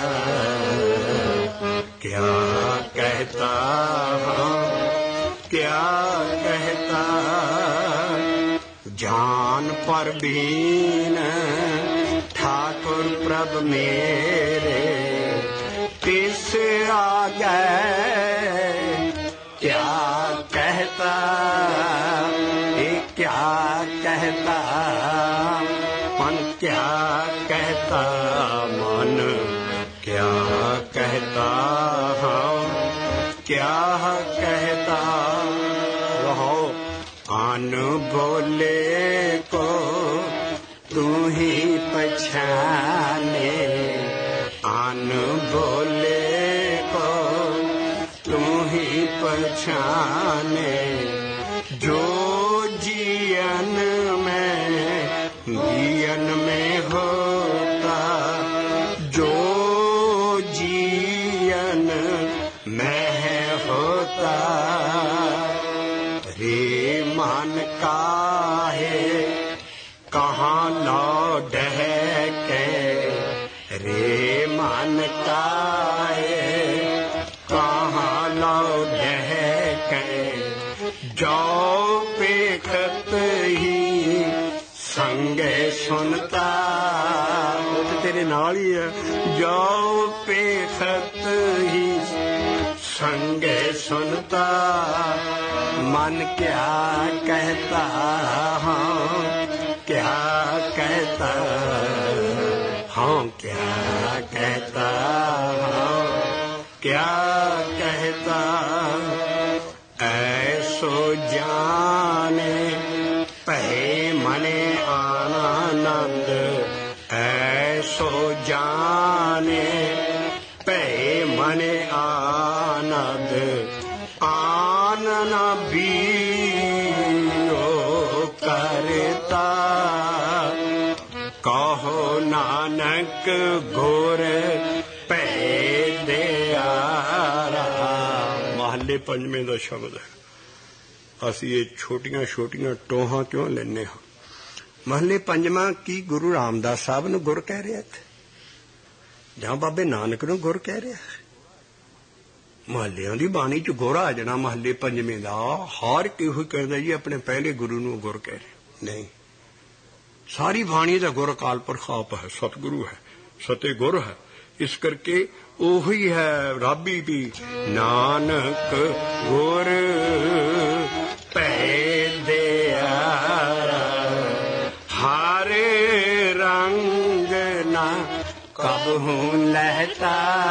ਕਿਆ ਕਹਿਤਾ ਹਾਂ ਕਿਆ ਕਹਿਤਾ। ਜਾਨ ਪਰ बीन ठाकुर प्रभ मेरे तिस आ गए क्या कहता, ये क्या कहता मन क्या कहता, मन क्या कहता क्या कहता। रहो आन बोले को तू ही पहचाने, आन बोले को तू ही पहचाने। जो जीवन में होता, जो जीवन में होता। रे मन काहे कहाँ लौट के, रे मन काहे कहाँ लौट के। जो पेखत ही संगे सुनता, वो तो तेरे नाल ही है। जो पेखत ही संगे सुनता, मन क्या कहता हाँ क्या कहता हाँ क्या कहता हाँ क्या कहता ऐसो जाने पहे मने आनंद ऐसो जाने पहे मने आनंद आनना बीओ करता कहो नानक गुर पै दियारा। महले पंजवें का शब्द है। ਅਸੀਂ ਇਹ ਛੋਟੀਆਂ ਛੋਟੀਆਂ ਟੋਹਾਂ ਕਿਉਂ ਲੈਨੇ ਹਾਂ। ਮਹਲੇ ਪੰਜਵਾਂ ਕੀ ਗੁਰੂ ਰਾਮਦਾਸ ਸਾਹਿਬ ਨੂੰ ਗੁਰ ਕਹਿ ਰਿਹਾ ਇੱਥੇ ਜਾਂ ਬਾਬੇ ਨਾਨਕ ਨੂੰ ਗੁਰ ਕਹਿ ਰਿਹਾ? ਮਹੱਲਿਆਂ ਦੀ ਬਾਣੀ ਚ ਗੁਰ ਆ ਜਾਣਾ ਮਹੱਲੇ ਪੰਜਵੇਂ ਦਾ ਹਰ ਕਿਹੋ ਕਹਿੰਦਾ ਜੀ ਆਪਣੇ ਪਹਿਲੇ ਗੁਰੂ ਨੂੰ ਗੁਰ ਕਹਿ ਰਿਹਾ। ਨਹੀਂ, ਸਾਰੀ ਬਾਣੀ ਦਾ ਗੁਰ ਅਕਾਲ ਪੁਰਖ ਆਪ ਹੈ, ਸਤਿਗੁਰੂ ਹੈ, ਸਤੇ ਗੁਰ ਹੈ। ਇਸ ਕਰਕੇ ਉਹੀ ਹੈ ਰਾਬੀ ਵੀ ਨਾਨਕ ਗੁਰ ਪੈ ਦਿਆਰਾ ਹਰ ਰੰਗ ਨਾ ਕਬਹੂ ਲਹਤਾ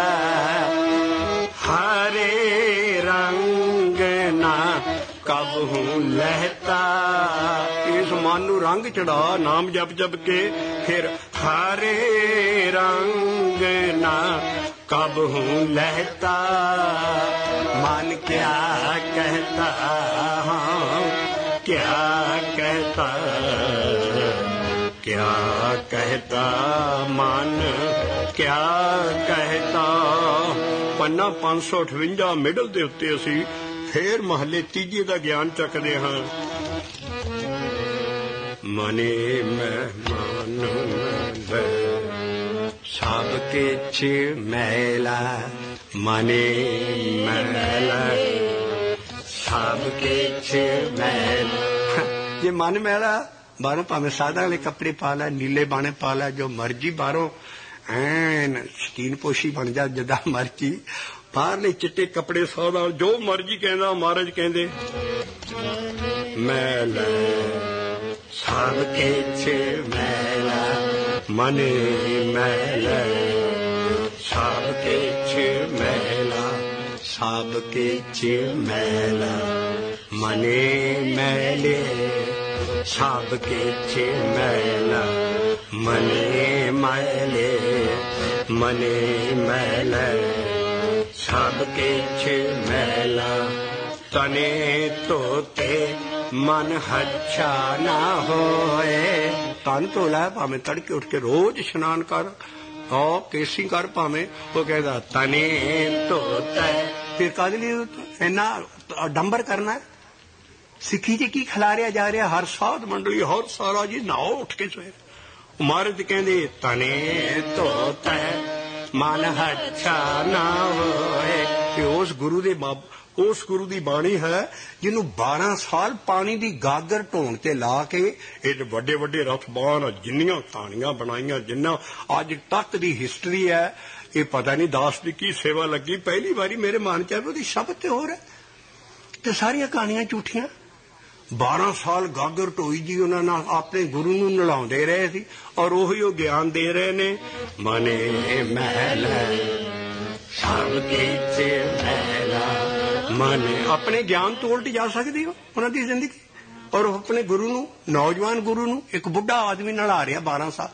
ਹਰੇ ਰੰਗ ਨਾ ਕਬਹੂ ਲਹਤਾ। ਇਸ ਮਨ ਨੂੰ ਰੰਗ ਚੜਾ ਨਾਮ ਜਪ ਜਪ ਕੇ ਫਿਰ ਹਰੇ ਰੰਗ ਨਾ कबहू लहता मन क्या कहता हाँ क्या कहता क्या कहता मन क्या कहता। पन्ना 558 मिडल ਦੇ ਉੱਤੇ ਅਸੀਂ ਫੇਰ ਮਹੱਲੇ ਤੀਜੇ ਦਾ ਗਿਆਨ ਚੱਕਦੇ ਹਾਂ। ਮਨੇ ਮਹਿਮਾਨ सब किछ मैला मने मैला सब किछ मैला। जे मन मैला बाहरों भावें सादा वाले कपड़े पा ला नीले बाने पा ला जो मर्जी बाहरों ऐन शकीन पोशी बन जा जदा मर्जी बाहरले चिट्टे कपड़े सादा जो मर्जी कहना महाराज कहंदे मैला सब किछ मैला मने मैला सब किछ मैला सब किछ मैला मने मैले सब किछ मैला मने मैले मने मैला सब किछ मैला। तने तोते मन हच्छा ना होए तन धोला भावें तड़के उठ के रोज इशनान कर और केसी कर भावें वो कहता तने धोता फिर कद लिए इन्ना डंबर करना है। सिक्खी च की खिलारिया जा रहा हर साध मंडली हर सारा जी नाओ उठ के सवेरे महाराज कहते तने धोता मन हच्छा ना होए। उस गुरु दे उस गुरु की बाणी है जिन्हों 12 साल पानी की गागर ढोण ते ला के ये वड्डे वड्डे रथबान जिन्नियां कहानियां बनाईयां जिन्ना अज तक की हिस्टरी है ये पता नहीं दास की की सेवा लगी पहली बारी मेरे मन च आए शब्द ते होर है ते सारियां कहानियां झूठियां। 12 साल गागर ढोई जी उन्होंने अपने गुरु नूं नलाउंदे रहे सी और उही ओ ज्ञान दे रहे ने मने मैला सब किछ मैला। मन अपने ज्ञान तो उल्ट जा सकती हो उन्होंने जिंदगी और अपने गुरु नूं नौजवान गुरु नूं एक बुढ़ा आदमी नला रहा 12 साल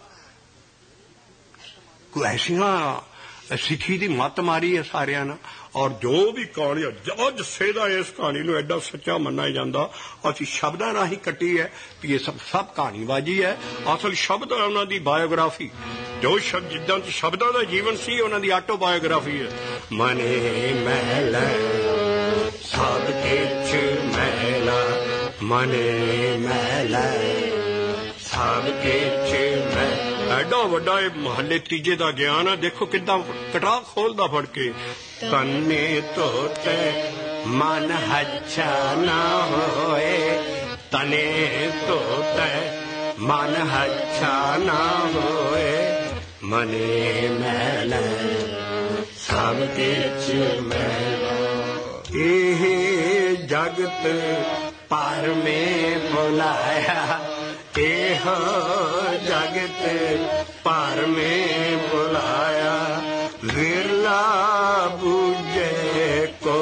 कोई ऐसियां सिक्खी की मत मारी है सारिया ने। और जो भी कहानी अज सेदा इस कहानी नूं एडा सच्चा मन्ना जाता असीं शब्दां राही कट्टी है भी ये सब कहानीबाजी है। असल शब्द है उन्हों की बायोग्राफी जो शब्द जिद्दां शब्दां दा जीवन सी उन्हों की ऑटोबायोग्राफी है। मने मैला सब किछ मैला मने मैला सब किछ मैला। एडा वड्डा महल्ले तीजे का ज्ञान है। देखो कितना कटा खोलदा फड़ के तन्ने तोते मन हच्छा ना होए तने तोते मन हच्छा ना होए मने मैला सब किछ मैला। जगत पर में बुलाया, एहो जगत पर में बुलाया, विरला बूझे को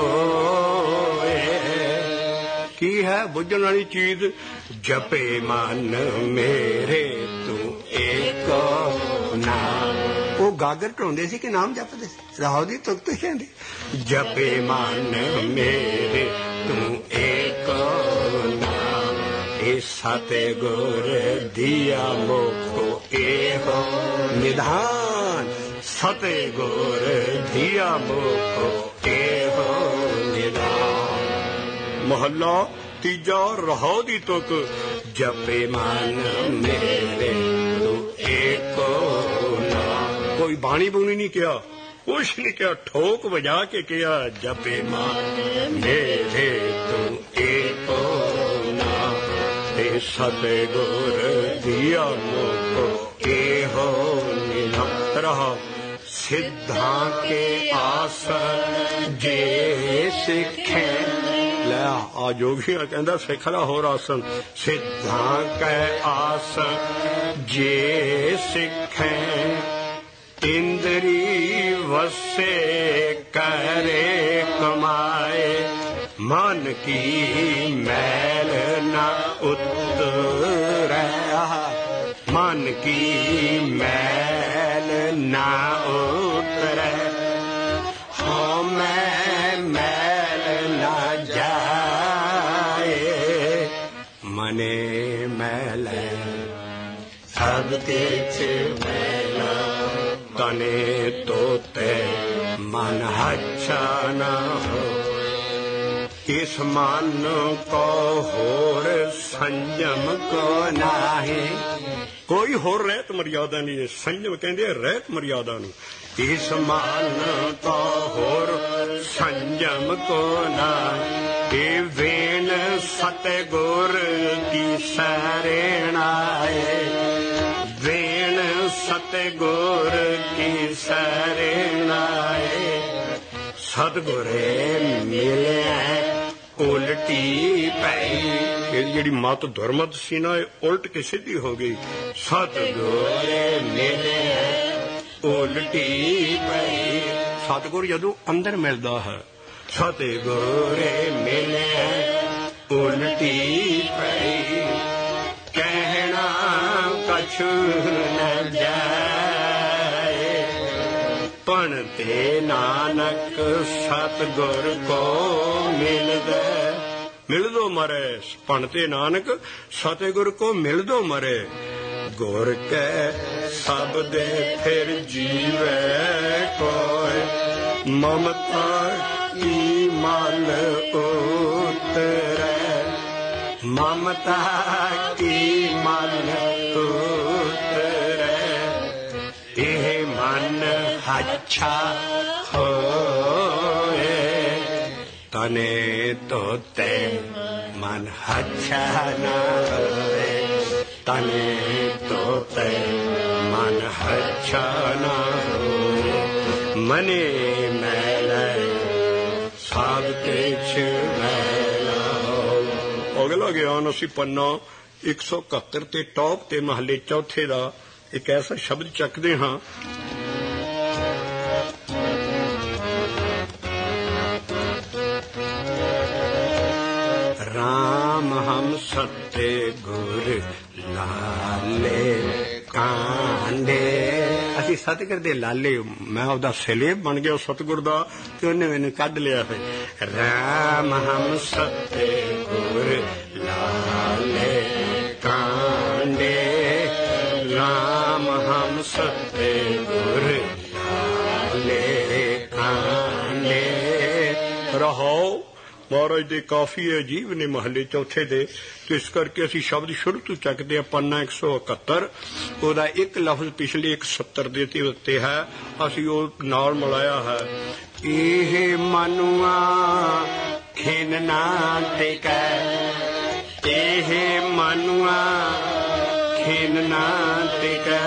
की है बुझण वाली चीज। जपे मन मेरे तू एक नाम, वो गागर ढोंदे सी कि नाम जपदे सी, राहो दी तुक तो कहंदी जपे मन मेरे तू एक नाम, ए सते गुर दिया मोको एहो निधान, सते गुर दिया मोको एहो निधान। मोहल्ला तीजा रहो दी तुक, जपे मन मेरे तू एको नाम। कोई बाणी बूनी नहीं किया, कुछ नहीं किया, ठोक बजा के किया, जपे मन मेरे तू एको नाम, ए सतगुर दिया मोको एहो निधान। रहा सिद्धा के आसन जे सिखे, आ जोगिया कहंदा सिख ला होर आसन, सिद्धा कै आसन जे सिखे, इंद्री वसे करे कमाए, मन की मैल न उतरै, मन की मैल न उतरै, हाँ मैं मैल न जाए, मने मैल सब तेज मैला, तने तोते मन अच्छा न हो, इस मन को होर संयम को नाही, कोई होर रहत मर्यादा नहीं है, संयम कहंदे रहत मर्यादा नहीं, इस मन को होर संयम को नाही, ए वेण सतगुर की शरणाए, वेण सतगुर की शरणाए, सतगुरे मिले उल्टी पई, जी मत दुरमत सी ना उल्ट के सीधी हो गई, सतगुरे मिले उल्टी पई, सतगुर जदों अंदर मिलदा है, सतगुरे मिले उल्टी पई, कहना कछु न जाए, पढ़ते नानक सतगुर को मिल दो मरे, पढ़ते नानक सतगुर को मिल दो मरे, गुर के सब दे फिर जीवे कोय, ममता की मल उतरे, ममता की मल उतरे, यह मन अच्छा होए, तने तोते मन अच्छा न होए, तने तोते मन अच्छा न होए, मने मैले सब किछ मैला। अगला ज्ञान असी पन्ना 171 ते टॉप ते महले चौथे दा एक ऐसा शब्द चकदे हाँ, राम हम सत्य गुर लाले कांडे, असी सतगुर दे लाले, मैं ओदा सलेब बन गया सतगुर दा, ते उन्हें मैंने कढ लिया है, राम हम सत्य गुर लाले कांडे, राम हम सत्य गुर लाले कांडे। रहो महाराज दे काफी अजीब ने महले चौथे दे, तो इस करके असी शब्द शुरू तो चकते हैं। पन्ना 171 ओदा एक लफ्ज पिछले 170 दे उत्ते है, असी वो नाल मिलाया है, एह मनुआ खिनना टिकै, एह मनुआ खिनना टिकै,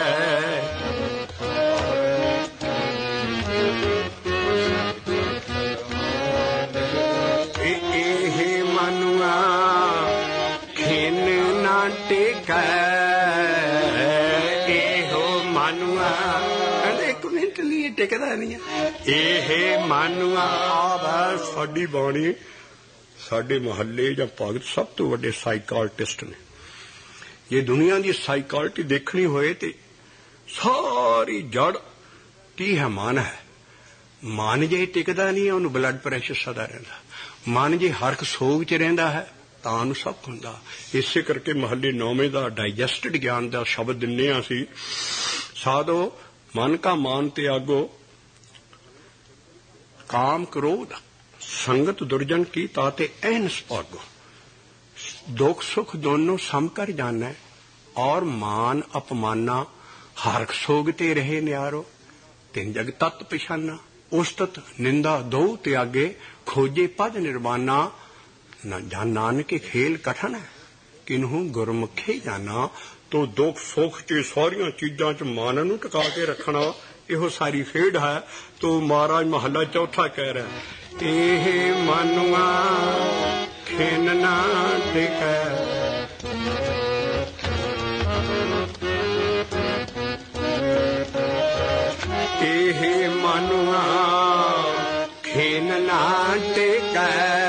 ਟਿਕੈ ਇਹੋ ਮਨੁਆ। ਕਹਿੰਦੇ ਇੱਕ ਮਿੰਟ ਲਈ ਟਿਕਦਾ ਨਹੀਂ ਇਹ ਮਨੁਆ। ਆਹ ਸਾਡੀ ਬਾਣੀ ਸਾਡੇ ਮੁਹੱਲੇ ਜਾਂ ਭਗਤ ਸਭ ਤੋਂ ਵੱਡੇ ਸਾਈਕਾਲਟਿਸਟ ਨੇ। ਜੇ ਦੁਨੀਆ ਦੀ ਸਾਈਕਾਲਟੀ ਦੇਖਣੀ ਹੋਏ ਤੇ ਸਾਰੀ ਜੜ ਕੀ ਹੈ? ਮਨ ਹੈ। ਮਨ ਜੇ ਟਿਕਦਾ ਨਹੀਂ ਹੈ ਉਹਨੂੰ ਬਲੱਡ ਪ੍ਰੈਸ਼ਰ ਸਦਾ ਰਹਿੰਦਾ। ਮਨ ਜੇ ਹਰਕ ਸੋਗ 'ਚ ਰਹਿੰਦਾ ਹੈ ਤਾਂ ਉਹਨੂੰ ਸਭ ਹੁੰਦਾ। ਇਸੇ ਕਰਕੇ ਮਹੱਲੇ 9ਵੇਂ ਦਾ ਡਾਈਜੈਸਟਡ ਗਿਆਨ ਦਾ ਸ਼ਬਦ ਦਿੰਦੇ ਹਾਂ ਅਸੀਂ। ਸਾਧੋ ਮਨ ਕਾ ਮਾਨ ਤਿਆਗੋ ਕਾਮ ਕ੍ਰੋਧ ਸੰਗਤ ਦੁਰਜਨ की ताते अहनस भागो। दुख सुख दोनों सम कर जाना और मान अपमाना हरक सोगते रहे न्यारो। तिन जग तत् पिछाना उस्तत निंदा दो त्यागे खोजे पद निर्वाणा। न नानक खेल कठन है किन्हू गुरमुखे जाना। तो दुख सुख च सारिया चीजा च मन नूं टिका के रखना ਇਹੋ ਸਾਰੀ ਖੇਡ ਹੈ। तो महाराज महला चौथा कह रहा है ਇਹ ਮਨੁਆ ਖਿਨ ਨਾ ਟਿਕੈ। ਇਹ ਮਨੁਆ ਖਿਨ ਨਾ ਟਿਕੈ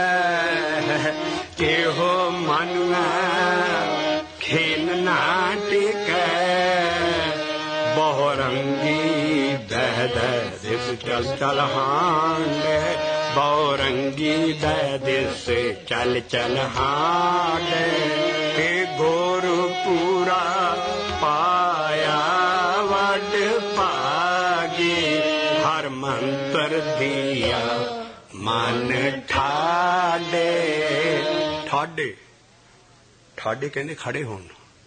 ਇਹੋ ਮਨੁਆ ਖਿਨ ਨਾ ਟਿਕੈ। ਬਹੁ ਰੰਗੀ ਦਹਿ ਦਹਿ ਦਿਸ ਚਲ ਚਲ ਹਾਂਡੇ। बहुरंगी दह दिस चल चल हाडे। हे गुरपुरा पाया वड भागी हर मंत्र दिया मन ठाडे। ठाडे ठाडे कहते खड़े होन।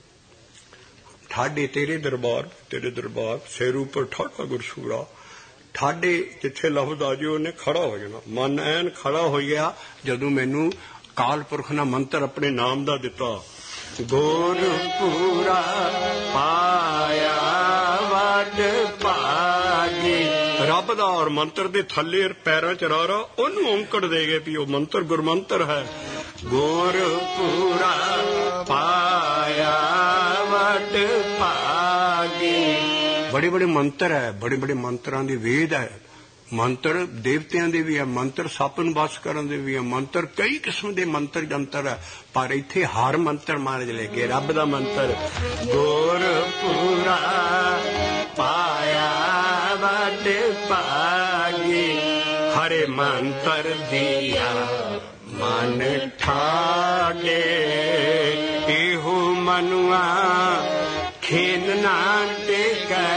ठाडे तेरे दरबार सिर ऊपर ठाडा गुरसूरा। ਠਾਡੇ ਜਿੱਥੇ ਲਫ਼ਜ਼ ਆ ਜੇ ਉਹਨੇ ਖੜਾ ਹੋ ਜਾਣਾ। ਮਨ ਐਨ ਖੜਾ ਹੋ ਗਿਆ ਜਦੋਂ ਮੈਨੂੰ ਕਾਲ ਪੁਰਖ ਨੇ ਮੰਤਰ ਆਪਣੇ ਨਾਮ ਦਾ ਦਿੱਤਾ। ਗੁਰਪੂਰਾ ਪਾਇਆ ਵਡ ਭਾਗੀ। ਰੱਬ ਦਾ ਔਰ ਮੰਤਰ ਦੇ ਥੱਲੇ ਪੈਰਾਂ ਚ ਰਾਰਾ ਉਹਨੂੰ ਔਂਕੜ ਦੇ ਗਏ ਵੀ ਉਹ ਮੰਤਰ ਗੁਰਮੰਤਰ ਹੈ। ਗੁਰਪੂਰਾ ਪਾਇਆ ਵਡ ਭਾਗੀ। बड़े बड़े मंत्र है। बड़े बड़े मंत्रों के वेद है। मंत्र देवतियां दे भी है। मंत्र सप नूं बस करन दे भी है। मंत्र कई किस्म के मंत्र जंतर है। पर इत्थे हर मंत्र महाराज लेके रब दा मंत्र। गुरपुरा पाया वड भागी हरे मंत्र दिया मन ठागे। एहो मनुआ खिन ना टिकै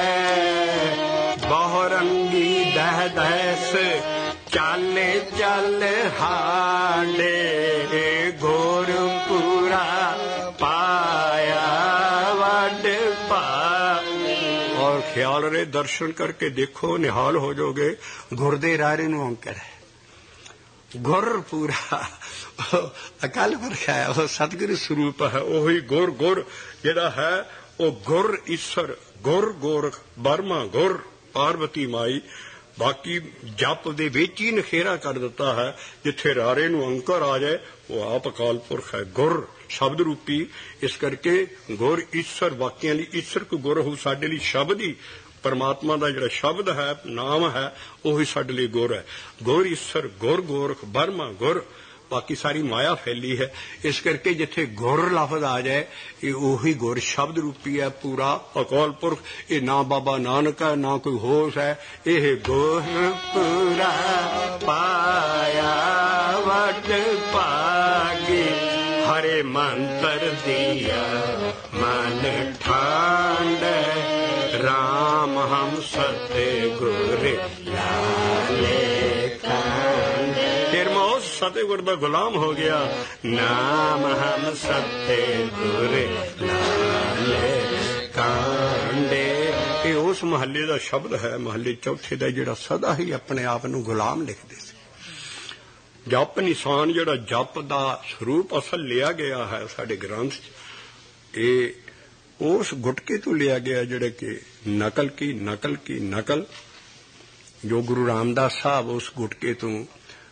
बहुरंगी दह दहस चल चल हाडे। गुरपुरा पाया वड भागी। और ख्याल रहे दर्शन करके देखो निहाल हो जाओगे। गुरदे रारे नूं अंकर है। गुरपुरा अकाल पुरख है। वो सतगुरु स्वरूप है। वही गुर गुर जिहड़ा है ਉਹ ਗੁਰ ਈਸ਼ਰ ਗੁਰ ਗੋਰਖ ਬਰਮਾ ਗੁਰ ਪਾਰਵਤੀ ਮਾਈ। ਬਾਕੀ ਜਪ ਦੇ ਵਿੱਚ ਹੀ ਨਖੇਰਾ ਕਰ ਦਿੱਤਾ ਹੈ। ਜਿੱਥੇ ਰਾਰੇ ਨੂੰ ਅੰਕਰ ਆ ਜਾਏ ਉਹ ਆਪ ਅਕਾਲ ਪੁਰਖ ਹੈ। ਗੁਰ ਸ਼ਬਦ ਰੂਪੀ। ਇਸ ਕਰਕੇ ਗੁਰ ਈਸ਼ਰ ਵਾਕਿਆਂ ਲਈ ਈਸ਼ਰ ਕੋ ਗੁਰ ਹੋ ਸਾਡੇ ਲਈ ਸ਼ਬਦ ਹੀ परमात्मा का जिहड़ा शब्द है नाम है वही साडे लई गुर है। गुर ईश्वर गुर गोरख बर्मा गुर बाकी सारी माया फैली है। इस करके जिथे गुर लफज आ जाए ये उही गुर शब्द रूपी है पूरा अकाल पुरख। ये ना बाबा नानक है ना कोई होश है। ये गुर पूरा पाया वड भागी हरे मंत्र दिया मन ठांड राम हम सत्य गुर लाले फिर मैं उस सतगुर का गुलाम हो गया। नाम हम सत्य गुर लाले कांडे ये उस महल्ले का शब्द है। महल्ले चौथे का जिहड़ा सदा ही अपने आप नूं गुलाम लिखते सी। जप निशान जिहड़ा जप का स्वरूप असल लिया गया है साडे ग्रंथ ये उस गुटके तो लिया गया जिहड़े कि नकल की जो गुरु रामदास साहब उस गुटके तो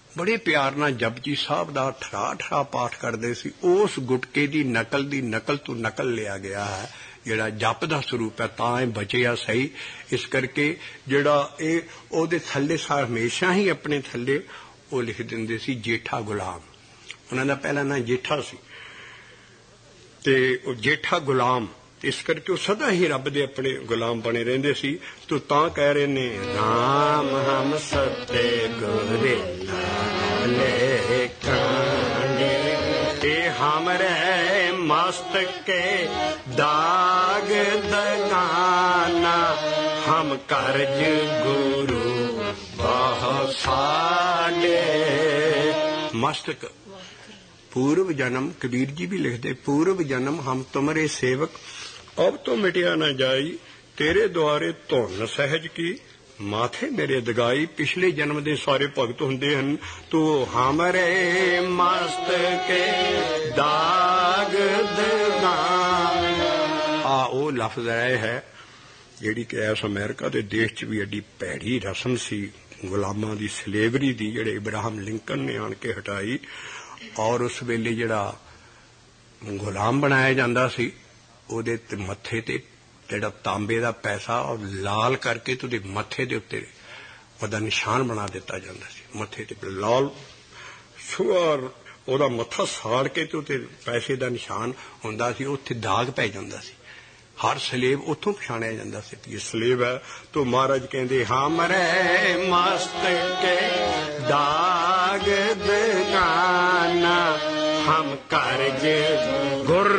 बड़े प्यार नाल जपजी साहब दा ठरा ठरा पाठ करते सी। उस गुटके की नकल तो नकल लिया गया है जिहड़ा जप दा स्वरूप है, तां ये बचिया सही। इस करके जिहड़ा ये ओहदे थल्ले हमेशा ही अपने थल्ले वो लिख दिंदे सी जेठा गुलाम। उन्हां दा पहला नाम जेठा सी ते ओ जेठा गुलाम, इस करके वो सदा ही रब दे अपने गुलाम बने रहंदे सी। तो तां कह रहे ने राम हम सत्य गुरे लाले कांडे ए हमरे मस्तक के दाग दगाना हम कर्ज गुरु बहुत साडे। मस्तक पूर्व जन्म, कबीर जी भी लिखते पूर्व जन्म हम तुम्हारे सेवक अब तो मिटिया न जाई, तेरे द्वारे धुन सहज की माथे मेरे दगाई। पिछले जन्म दे सारे भगत हुंदे हन तो हमरे मस्तक के दाग दगाना। ओ लफ्ज है जिहड़ी कि इस अमेरिका दे देश च भी एडी भैड़ी रस्म सी गुलामां दी, सलेवरी दी, जिहड़े इब्राहिम लिंकन ने आण के हटाई। और उस वेले जिहड़ा गुलाम बनाया जांदा सी ਉਹਦੇ ਤੇ ਮੱਥੇ ਤੇ ਜਿਹੜਾ ਤਾਂਬੇ ਦਾ ਪੈਸਾ ਔਰ ਲਾਲ ਕਰਕੇ ਤੇ ਉਹਦੇ ਮੱਥੇ ਦੇ ਉੱਤੇ ਉਹਦਾ ਨਿਸ਼ਾਨ ਬਣਾ ਦਿੱਤਾ ਜਾਂਦਾ ਸੀ। ਮੱਥੇ ਤੇ ਲਾਲ ਸੁਆਰ ਉਹਦਾ ਮੱਥਾ ਸਾੜ ਕੇ ਤੇ ਉੱਤੇ ਪੈਸੇ ਦਾ ਨਿਸ਼ਾਨ ਹੁੰਦਾ ਸੀ, ਉੱਥੇ ਦਾਗ ਪੈ ਜਾਂਦਾ ਸੀ। ਹਰ ਸਲੇਬ ਉੱਥੋਂ ਪਛਾਣਿਆ ਜਾਂਦਾ ਸੀ ਕਿ ਇਹ ਸਲੇਬ ਹੈ। तो महाराज कहते हमरे मस्तक के दाग दगाना हम कर्ज गुर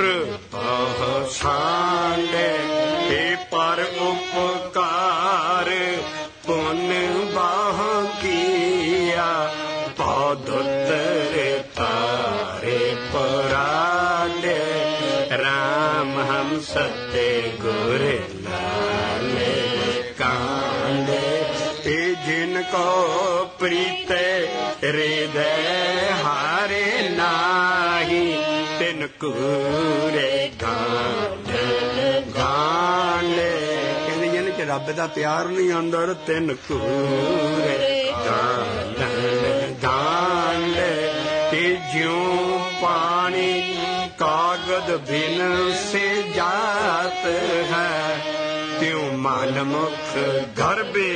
साडे पर उपकार पुण्य बाह किया पौधुतर तारे पराडे राम हम सत्य गुर लाले कांडे जिनको प्रीत हृदय हारे नाही तिन कूरे गांडे गांडे कहते जिन च रब दा प्यार नहीं आंदा तिन कूरे गांडे गांडे ज्यों पानी कागज बिन से जात है त्यों मन मुख गरबे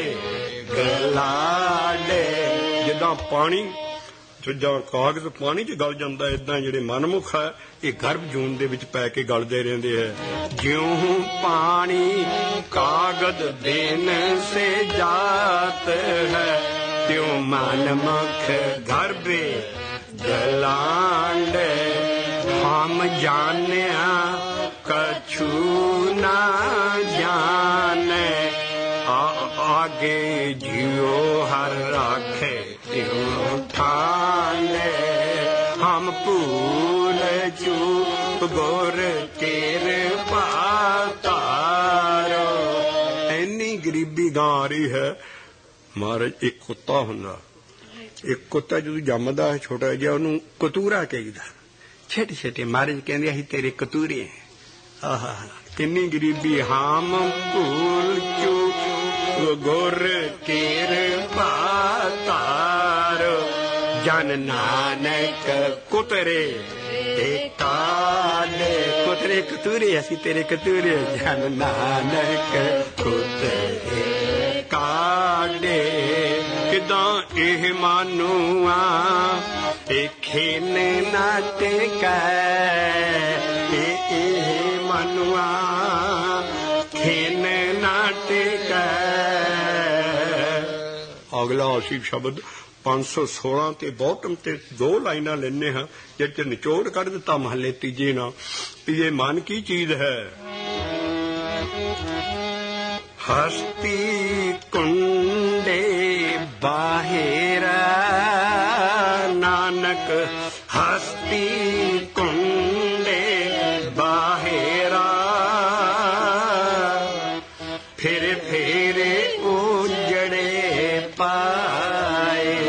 गलाडे। जिदा पानी ਜਾਂ ਕਾਗਜ਼ ਪਾਣੀ 'ਚ ਗਲ ਜਾਂਦਾ ਇਦਾਂ ਜਿਹੜੇ ਮਨਮੁਖ ਹੈ ਇਹ ਗਰਭ ਜੂਨ ਦੇ ਵਿੱਚ ਪੈ ਕੇ ਗਲਦੇ ਰਹਿੰਦੇ ਹੈ। ਜਿਉਂ ਪਾਣੀ ਕਾਗਜ਼ ਬਿਨ ਸੇ ਜਾਤ ਹੈ ਤਿਉਂ ਮਨਮੁਖ ਗਰਬੇ ਗਲਾਂਡੇ हम जान्या कछु ना जाने आगे जियो हर राखे त्यों ठाने हम भूल चूक गुर किरपा तारो। इन्नी गरीबी गा रही है महाराज। एक कुत्ता हुंदा, एक कुत्ता जो जमदा है छोटा जिहा ਉਹਨੂੰ कतूरा कहीदा ਛੇਟੇ ਛੇਟੇ महाराज कहते असीं तेरे कतूरे आहा किन्नी गरीबी हाम भूल चूक गुर किरपा तारो जन नानक कुतरे काले कुतरे कतूरे असीं तेरे कतूरे जन नानक कुतरे काले। किदां एह मानूआ खेन नाटक मनुआ खेन नाटक। अगला असी शब्द 516 ते बॉटम ते 2 लाइना लेने हैं जिस निचोड़ कर दिता महले तीजे ना ये मन की चीज है। हस्ती कुंडे बाहेरा नानक हस्ती कुंडे बाहेरा फिर फिर उजड़े पाए।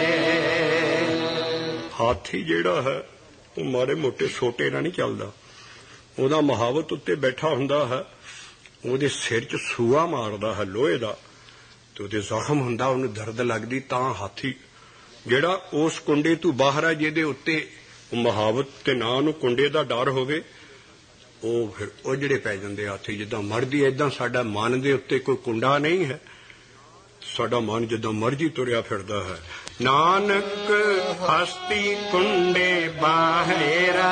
हाथी जेड़ा है वो मारे मोटे सोटे ना नहीं चलदा, ओदा महावत उत्ते बैठा हुंदा है, ਉਹਦੇ ਸਿਰ 'ਚ ਸੂਆ ਮਾਰਦਾ ਹੈ ਲੋਹੇ ਦਾ ਤੇ ਉਹਦੇ ਜ਼ਖਮ ਹੁੰਦਾ, ਉਹਨੂੰ ਦਰਦ ਲੱਗਦੀ ਤਾਂ ਹਾਥੀ ਜਿਹੜਾ ਉਸ ਕੁੰਡੇ ਤੋਂ ਬਾਹਰ ਹੈ, ਜਿਹਦੇ ਉੱਤੇ ਮੁਹਾਵਤ ਤੇ ਨਾਂ ਨੂੰ ਕੁੰਡੇ ਦਾ ਡਰ ਹੋਵੇ, ਉਹ ਫਿਰ ਉਹ ਜਿਹੜੇ ਪੈ ਜਾਂਦੇ ਹੱਥੀ ਜਿੱਦਾਂ ਮਰਦੀ। ਏਦਾਂ ਸਾਡਾ ਮਨ ਦੇ ਉੱਤੇ ਕੋਈ ਕੁੰਡਾ ਨਹੀਂ ਹੈ, ਸਾਡਾ ਮਨ ਜਿੱਦਾਂ ਮਰਜ਼ੀ ਤੁਰਿਆ ਫਿਰਦਾ ਹੈ। ਨਾਨਕ ਹਸਤੀ ਕੁੰਡੇ ਬਾਹਰਾ।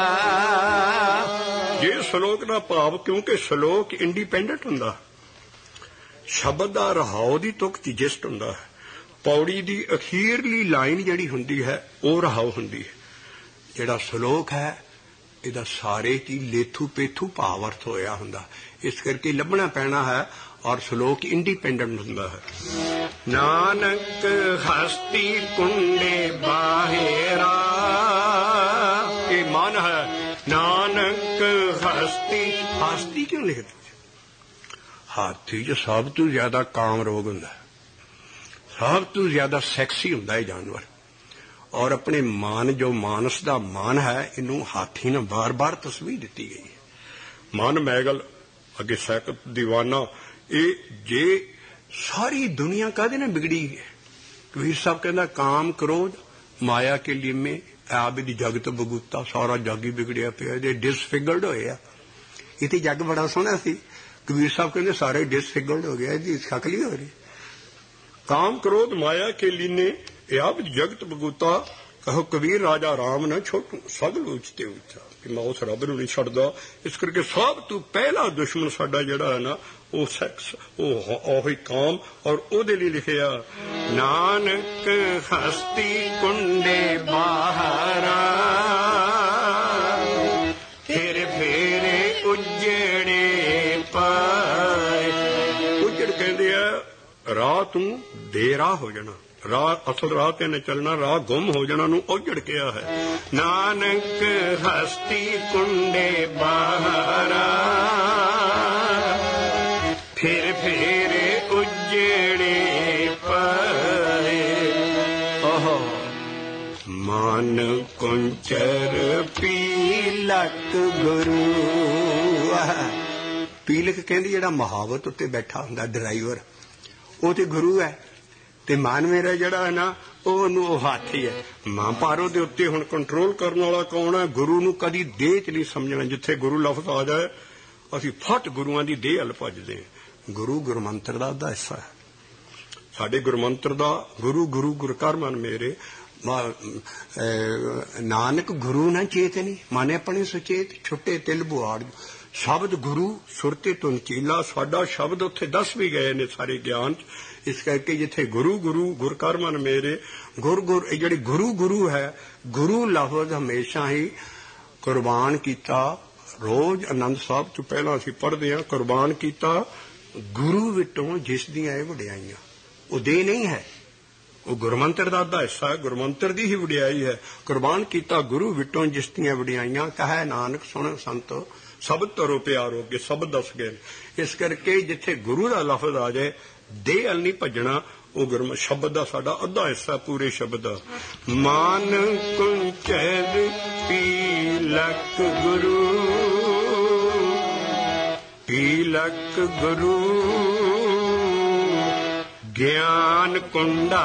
ਇਹ ਸ਼ਲੋਕ ਦਾ ਭਾਵ, ਕਿਉਂਕਿ ਸ਼ਲੋਕ ਇੰਡੀਪੈਂਡੈਂਟ ਹੁੰਦਾ, ਸ਼ਬਦ ਦਾ ਰਹਾਉ ਦੀ ਤੁਕ ਜਿਸਟ ਹੁੰਦਾ ਹੈ। ਪੌੜੀ ਦੀ ਅਖੀਰਲੀ ਲਾਈਨ ਜਿਹੜੀ ਹੁੰਦੀ ਹੈ ਉਹ ਰਹਾਉ ਹੁੰਦੀ ਹੈ। ਜਿਹੜਾ ਸ਼ਲੋਕ ਹੈ ਇਹਦਾ ਸਾਰੇ ਚ ਲੇਥੂ ਪੇਥੂ ਭਾਵ ਅਰਥ ਹੋਇਆ ਹੁੰਦਾ, ਇਸ ਕਰਕੇ ਲੱਭਣਾ ਪੈਣਾ ਹੈ। ਔਰ ਸ਼ਲੋਕ ਇੰਡੀਪੈਂਡੈਂਟ ਹੁੰਦਾ ਹੈ। ਨਾਨਕ ਹਸਤੀ ਕੁੰਡੇ ਬਾਹਰਾ, ਇਹ ਮਨ ਹੈ। ਨਾਨਕ ਹਸਤੀ, ਹਸਤੀ ਕਿਉਂ ਲਿਖਦੇ? ਹਾਥੀ ਚ ਸਭ ਤੋਂ ਜ਼ਿਆਦਾ ਕਾਮ ਰੋਗ ਹੁੰਦਾ, ਸਭ ਤੋਂ ਜ਼ਿਆਦਾ ਸੈਕਸੀ ਹੁੰਦਾ ਇਹ ਜਾਨਵਰ। ਔਰ ਆਪਣੇ ਮਨ, ਜੋ ਮਾਨਸ ਦਾ ਮਨ ਹੈ, ਇਹਨੂੰ ਹਾਥੀ ਨੇ ਬਾਰ-ਬਾਰ ਤਸਵੀਰ ਦਿੱਤੀ ਗਈ ਹੈ। ਮਨ ਮੈਗਲ, ਅੱਗੇ ਸੈਕਤ ਦੀਵਾਨਾ। ਇਹ ਜੇ ਸਾਰੀ ਦੁਨੀਆ ਕਾਹਦੇ ਨਾਲ ਬਿਗੜੀ ਹੈ? ਕਬੀਰ ਸਾਹਿਬ ਕਹਿੰਦਾ ਕਾਮ ਕ੍ਰੋਧ ਮਾਇਆ ਕੇ ਲੀਮੇ ਆਪ ਦੀ ਜਗਤ ਬਗੂਤਾ। ਸਾਰਾ ਜੱਗ ਹੀ ਵਿਗੜਿਆ ਪਿਆ, ਇਹਦੇ ਡਿਸਫਿਗਰਡ ਹੋਏ ਆ। ਇਹ ਤੇ ਜੱਗ ਬੜਾ ਸੋਹਣਾ ਸੀ, ਕਬੀਰ ਸਾਹਿਬ ਕਹਿੰਦੇ ਸਾਰੇ ਡਿਸਫਿਗਰਡ ਹੋ ਗਿਆ, ਇਹਦੀ ਸ਼ਕਲ ਹੀ ਹੋ ਰਹੀ। ਕਾਮ ਕ੍ਰੋਧ ਮਾਇਆ ਕੇ ਲੀਨੇ ਆਪ ਜਗਤ ਬਗੂਤਾ। ਕਹੋ ਕਬੀਰ ਰਾਜਾ ਰਾਮ ਨਾ ਛੋਟੂ ਸਗਲ ਉੱਚਤੇ ਉੱਚਾ, ਕਿ ਮੈਂ ਉਸ ਰੱਬ ਨੂੰ ਨਹੀਂ ਛੱਡਦਾ। ਇਸ ਕਰਕੇ ਸਭ ਤੋਂ ਪਹਿਲਾ ਦੁਸ਼ਮਣ ਸਾਡਾ ਜਿਹੜਾ ਹੈ ਨਾ, ਉਹ ਸੈਕਸ, ਉਹ ਹੀ ਕਾਮ। ਔਰ ਉਹਦੇ ਲਈ ਲਿਖਿਆ ਨਾਨਕ ਹਸਤੀ ਕੁੰਡੇ ਬਾਹਰਾ, ਫੇਰੇ ਫੇਰੇ ਉਜੜੇ ਪਾਏ। ਉਜੜ ਕਹਿੰਦੇ ਆ ਰਾਹ ਤੂੰ ਦੇ ਰਾਹ ਹੋ ਜਾਣਾ, ਰਾਹ ਅਸਲ ਰਾਹ ਤੇ न ਚੱਲਣਾ, ਰਾਹ ਗੁੰਮ ਹੋ ਜਾਣਾ ਨੂੰ ਉਜੜ ਕਿਹਾ ਹੈ। ਨਾਨਕ ਹਸਤੀ ਕੁੰਡੇ ਬਾਹਰਾ, ਫਿਰ ਫੇਰੇ ਉਜੜੇ ਪਏ। ਓਹੋ ਮਨ ਕੁੰਚਰ ਪੀਲਕ ਗੁਰੂ। ਪੀਲਕ ਕਹਿੰਦੀ ਜਿਹੜਾ ਮੁਹਾਵਤ ਉੱਤੇ ਬੈਠਾ ਹੁੰਦਾ ਡਰਾਈਵਰ, ਉਹ ਤੇ ਗੁਰੂ ਹੈ, ਤੇ ਮਨ ਮੇਰਾ ਜਿਹੜਾ ਹੈ ਨਾ ਉਹਨੂੰ ਉਹ ਹਾਥੀ ਹੈ। ਮਾਂ ਪਾਰੋ ਦੇ ਉੱਤੇ ਹੁਣ ਕੰਟਰੋਲ ਕਰਨ ਵਾਲਾ ਕੌਣ ਹੈ? ਗੁਰੂ ਨੂੰ ਕਦੀ ਦੇਹ ਚ ਨਹੀਂ ਸਮਝਣਾ। ਜਿੱਥੇ ਗੁਰੂ ਲਫ਼ਜ਼ ਆ ਜਾਏ ਅਸੀਂ ਫਟ ਗੁਰੂਆਂ ਦੀ ਦੇਹ ਵੱਲ ਭੱਜਦੇ ਹਾਂ। ਗੁਰੂ ਗੁਰਮੰਤਰ ਦਾ ਅੱਧਾ ਹਿੱਸਾ ਹੈ। ਸਾਡੇ ਗੁਰਮੰਤਰ ਦਾ ਗੁਰੂ ਗੁਰੂ ਗੁਰ ਕਰ ਮਨ ਮੇਰੇ। ਨਾਨਕ ਗੁਰੂ ਨਾ ਚੇਤਨੀ ਮਨ ਆਪਣੇ ਸੁਚੇਤ, ਛੁੱਟੇ ਤਿਲ ਬੁਆੜ। ਸ਼ਬਦ ਗੁਰੂ ਸੁਰਤੇ ਧੁਨ ਚੀਲਾ, ਸਾਡਾ ਸ਼ਬਦ ਉੱਥੇ ਦੱਸ ਵੀ ਗਏ ਨੇ ਸਾਰੇ ਗਿਆਨ ਚ। ਇਸ ਕਰਕੇ ਜਿੱਥੇ ਗੁਰੂ ਗੁਰੂ ਗੁਰ ਕਰ ਮਨ ਮੇਰੇ, ਗੁਰ ਗੁਰ, ਇਹ ਜਿਹੜੀ ਗੁਰੂ ਗੁਰੂ ਹੈ, ਗੁਰੂ ਲਫ਼ਜ਼ ਹਮੇਸ਼ਾ ਹੀ ਕੁਰਬਾਨ ਕੀਤਾ। ਰੋਜ਼ ਆਨੰਦ ਸਾਹਿਬ ਤੋਂ ਪਹਿਲਾਂ ਅਸੀਂ ਪੜ੍ਹਦੇ ਹਾਂ, ਕੁਰਬਾਨ ਕੀਤਾ ਗੁਰੂ ਵਿਟੋਂ ਜਿਸ ਦੀਆਂ ਇਹ ਵਡਿਆਈਆਂ। ਉਹ ਦੇ ਨਹੀਂ ਹੈ, ਉਹ ਗੁਰਮੰਤਰ ਦਾ ਅੱਧਾ ਹਿੱਸਾ ਹੈ, ਗੁਰਮੰਤਰ ਦੀ ਹੀ ਵਡਿਆਈ ਹੈ। ਕੁਰਬਾਨ ਕੀਤਾ ਗੁਰੂ ਵਿਟੋਂ ਜਿਸ ਦੀਆਂ ਵਡਿਆਈਆਂ, ਕਹੈ ਨਾਨਕ ਸੁਣ ਸੰਤੋ ਸਬਦ ਤਰੋ ਪਿਆਰੋ, ਕੇ ਸ਼ਬਦ ਦੱਸ ਗਏ। ਇਸ ਕਰਕੇ ਜਿੱਥੇ ਗੁਰੂ ਦਾ ਲਫ਼ਜ਼ ਆ ਜਾਏ, ਦੇਹ ਵੱਲ ਨਹੀਂ ਭੱਜਣਾ। ਉਹ ਗੁਰਮਤਿ ਸ਼ਬਦ ਦਾ ਸਾਡਾ ਅੱਧਾ ਹਿੱਸਾ, ਪੂਰੇ ਸ਼ਬਦ ਦਾ। ਮਾਨ ਕੁੰਚਰ ਪੀਲਕ ਗੁਰੂ, ਪੀਲਕ ਗੁਰੂ ਗਿਆਨ ਕੁੰਡਾ।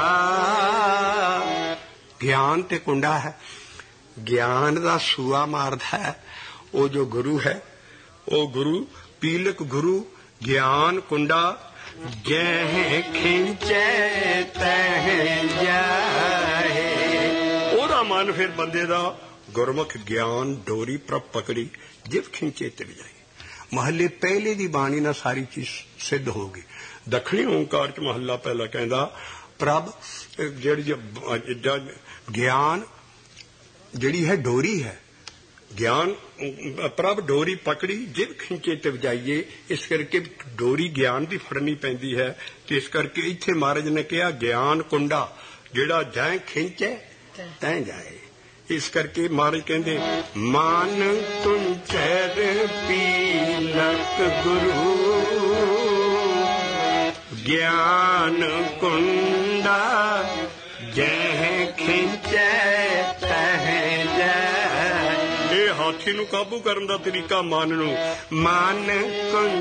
ਗਿਆਨ ਤੇ ਕੁੰਡਾ ਹੈ, ਗਿਆਨ ਦਾ ਸੂਆ ਮਾਰਦਾ ਹੈ ਉਹ ਜੋ ਗੁਰੂ ਹੈ। ਉਹ ਗੁਰੂ ਪੀਲਕ ਗੁਰੂ ਗਿਆਨ ਕੁੰਡਾ। ਜਹ ਖਿੰਚੇ ਤਹ ਜਾਏ। ਉਹਦਾ ਮਨ ਫਿਰ ਬੰਦੇ ਦਾ ਗੁਰਮੁਖ ਗਿਆਨ ਡੋਰੀ ਪ੍ਰਭ ਪਕੜੀ, ਜਿਵ ਖਿੰਚੇ ਤੇ ਜਾਏ। ਮਹੱਲੇ ਪਹਿਲੇ ਦੀ ਬਾਣੀ ਨਾਲ ਸਾਰੀ ਚੀਜ਼ ਸਿੱਧ ਹੋ ਗਈ। ਦੱਖਣੀ ਓਂਕਾਰ ਚ ਮਹੱਲਾ ਪਹਿਲਾ ਕਹਿੰਦਾ ਪ੍ਰਭ ਜਿਹੜੀ ਗਿਆਨ ਜਿਹੜੀ ਹੈ ਡੋਰੀ ਹੈ, ਗਿਆਨ ਪ੍ਰਭ ਡੋਰੀ ਪਕੜੀ ਜਿਵ ਖਿੰਚੇ ਤੇ ਵਜਾਈਏ। ਇਸ ਕਰਕੇ ਡੋਰੀ ਗਿਆਨ ਦੀ ਫੜਨੀ ਪੈਂਦੀ ਹੈ। ਤੇ ਇਸ ਕਰਕੇ ਇੱਥੇ ਮਹਾਰਾਜ ਨੇ ਕਿਹਾ ਗਿਆਨ ਕੁੰਡਾ, ਜਿਹੜਾ ਜੈ ਖਿੰਚੇ ਤੈਂ ਜਾਏ। ਇਸ ਕਰਕੇ ਮਹਾਰਾਜ ਕਹਿੰਦੇ ਮਾਨ ਕੁੰਚਰ ਪੀਲਕ ਗੁਰੂ ਗਿਆਨ ਕੁੰਡਾ। ਜੈ ਖਿੰਚੇ ਤਹ ਜਾਏ। ਇਹ ਹਾਥੀ ਨੂੰ ਕਾਬੂ ਕਰਨ ਦਾ ਤਰੀਕਾ ਮਨ ਨੂੰ। ਮਨ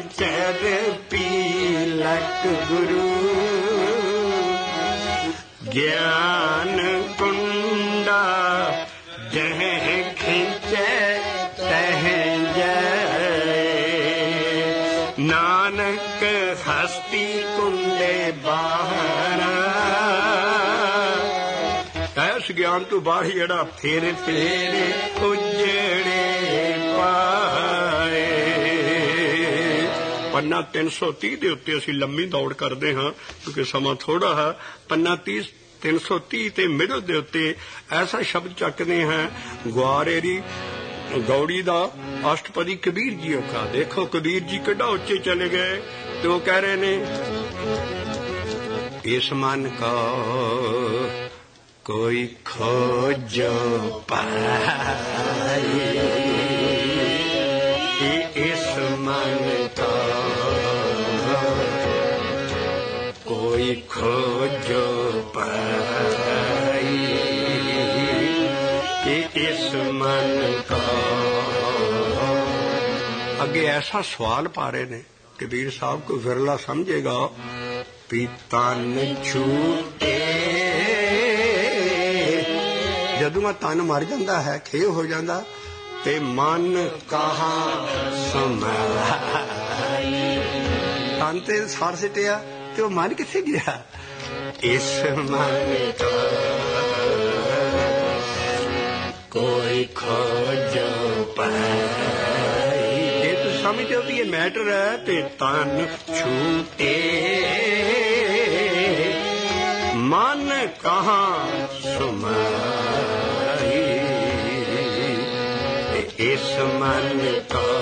ਕੁੰਚਰ ਪੀਲਕ ਗੁਰੂ ज्ञान कुंडा जह खिंचे तह जाए, नानक हस्ती कुंडे बाहर। इस ज्ञान तो बाहर जड़ा फेरे फेरे उजड़े पाए। पन्ना 330 ਦੇ ਉੱਤੇ ਅਸੀਂ ਲੰਮੀ ਦੌੜ ਕਰਦੇ ਹਾਂ ਕਿਉਂਕਿ ਸਮਾਂ ਥੋੜਾ ਹੈ। ਪन्ना 330 ਤੇ ਮਿਡਲ ਦੇ ਉੱਤੇ ਐਸਾ ਸ਼ਬਦ ਚੱਕਦੇ ਹਾਂ ਗਵਾਰੇਰੀ ਗੌੜੀ ਦਾ ਅਸ਼ਟਪਦੀ ਕਬੀਰ ਜੀ का। देखो कबीर जी किड्डा ਉੱਚੇ चले गए तो वो कह रहे ने, इस मन का कोई खोज पाए, इस मन का कोई खोज पाए, इस मन का। अगे ऐसा सवाल पा रहे ने कबीर साहब को विरला समझेगा, तन छूटे जदों तन मर जाता है, खे हो जाता, ते मन कहाँ समाए। तन ते सार सिटिया ते वो मन किथे गया। इस मन का कोई खोज पाए। जे तुम समझो भी ये मैटर है ते तन छूटे मन कहाँ समाए, इस मन का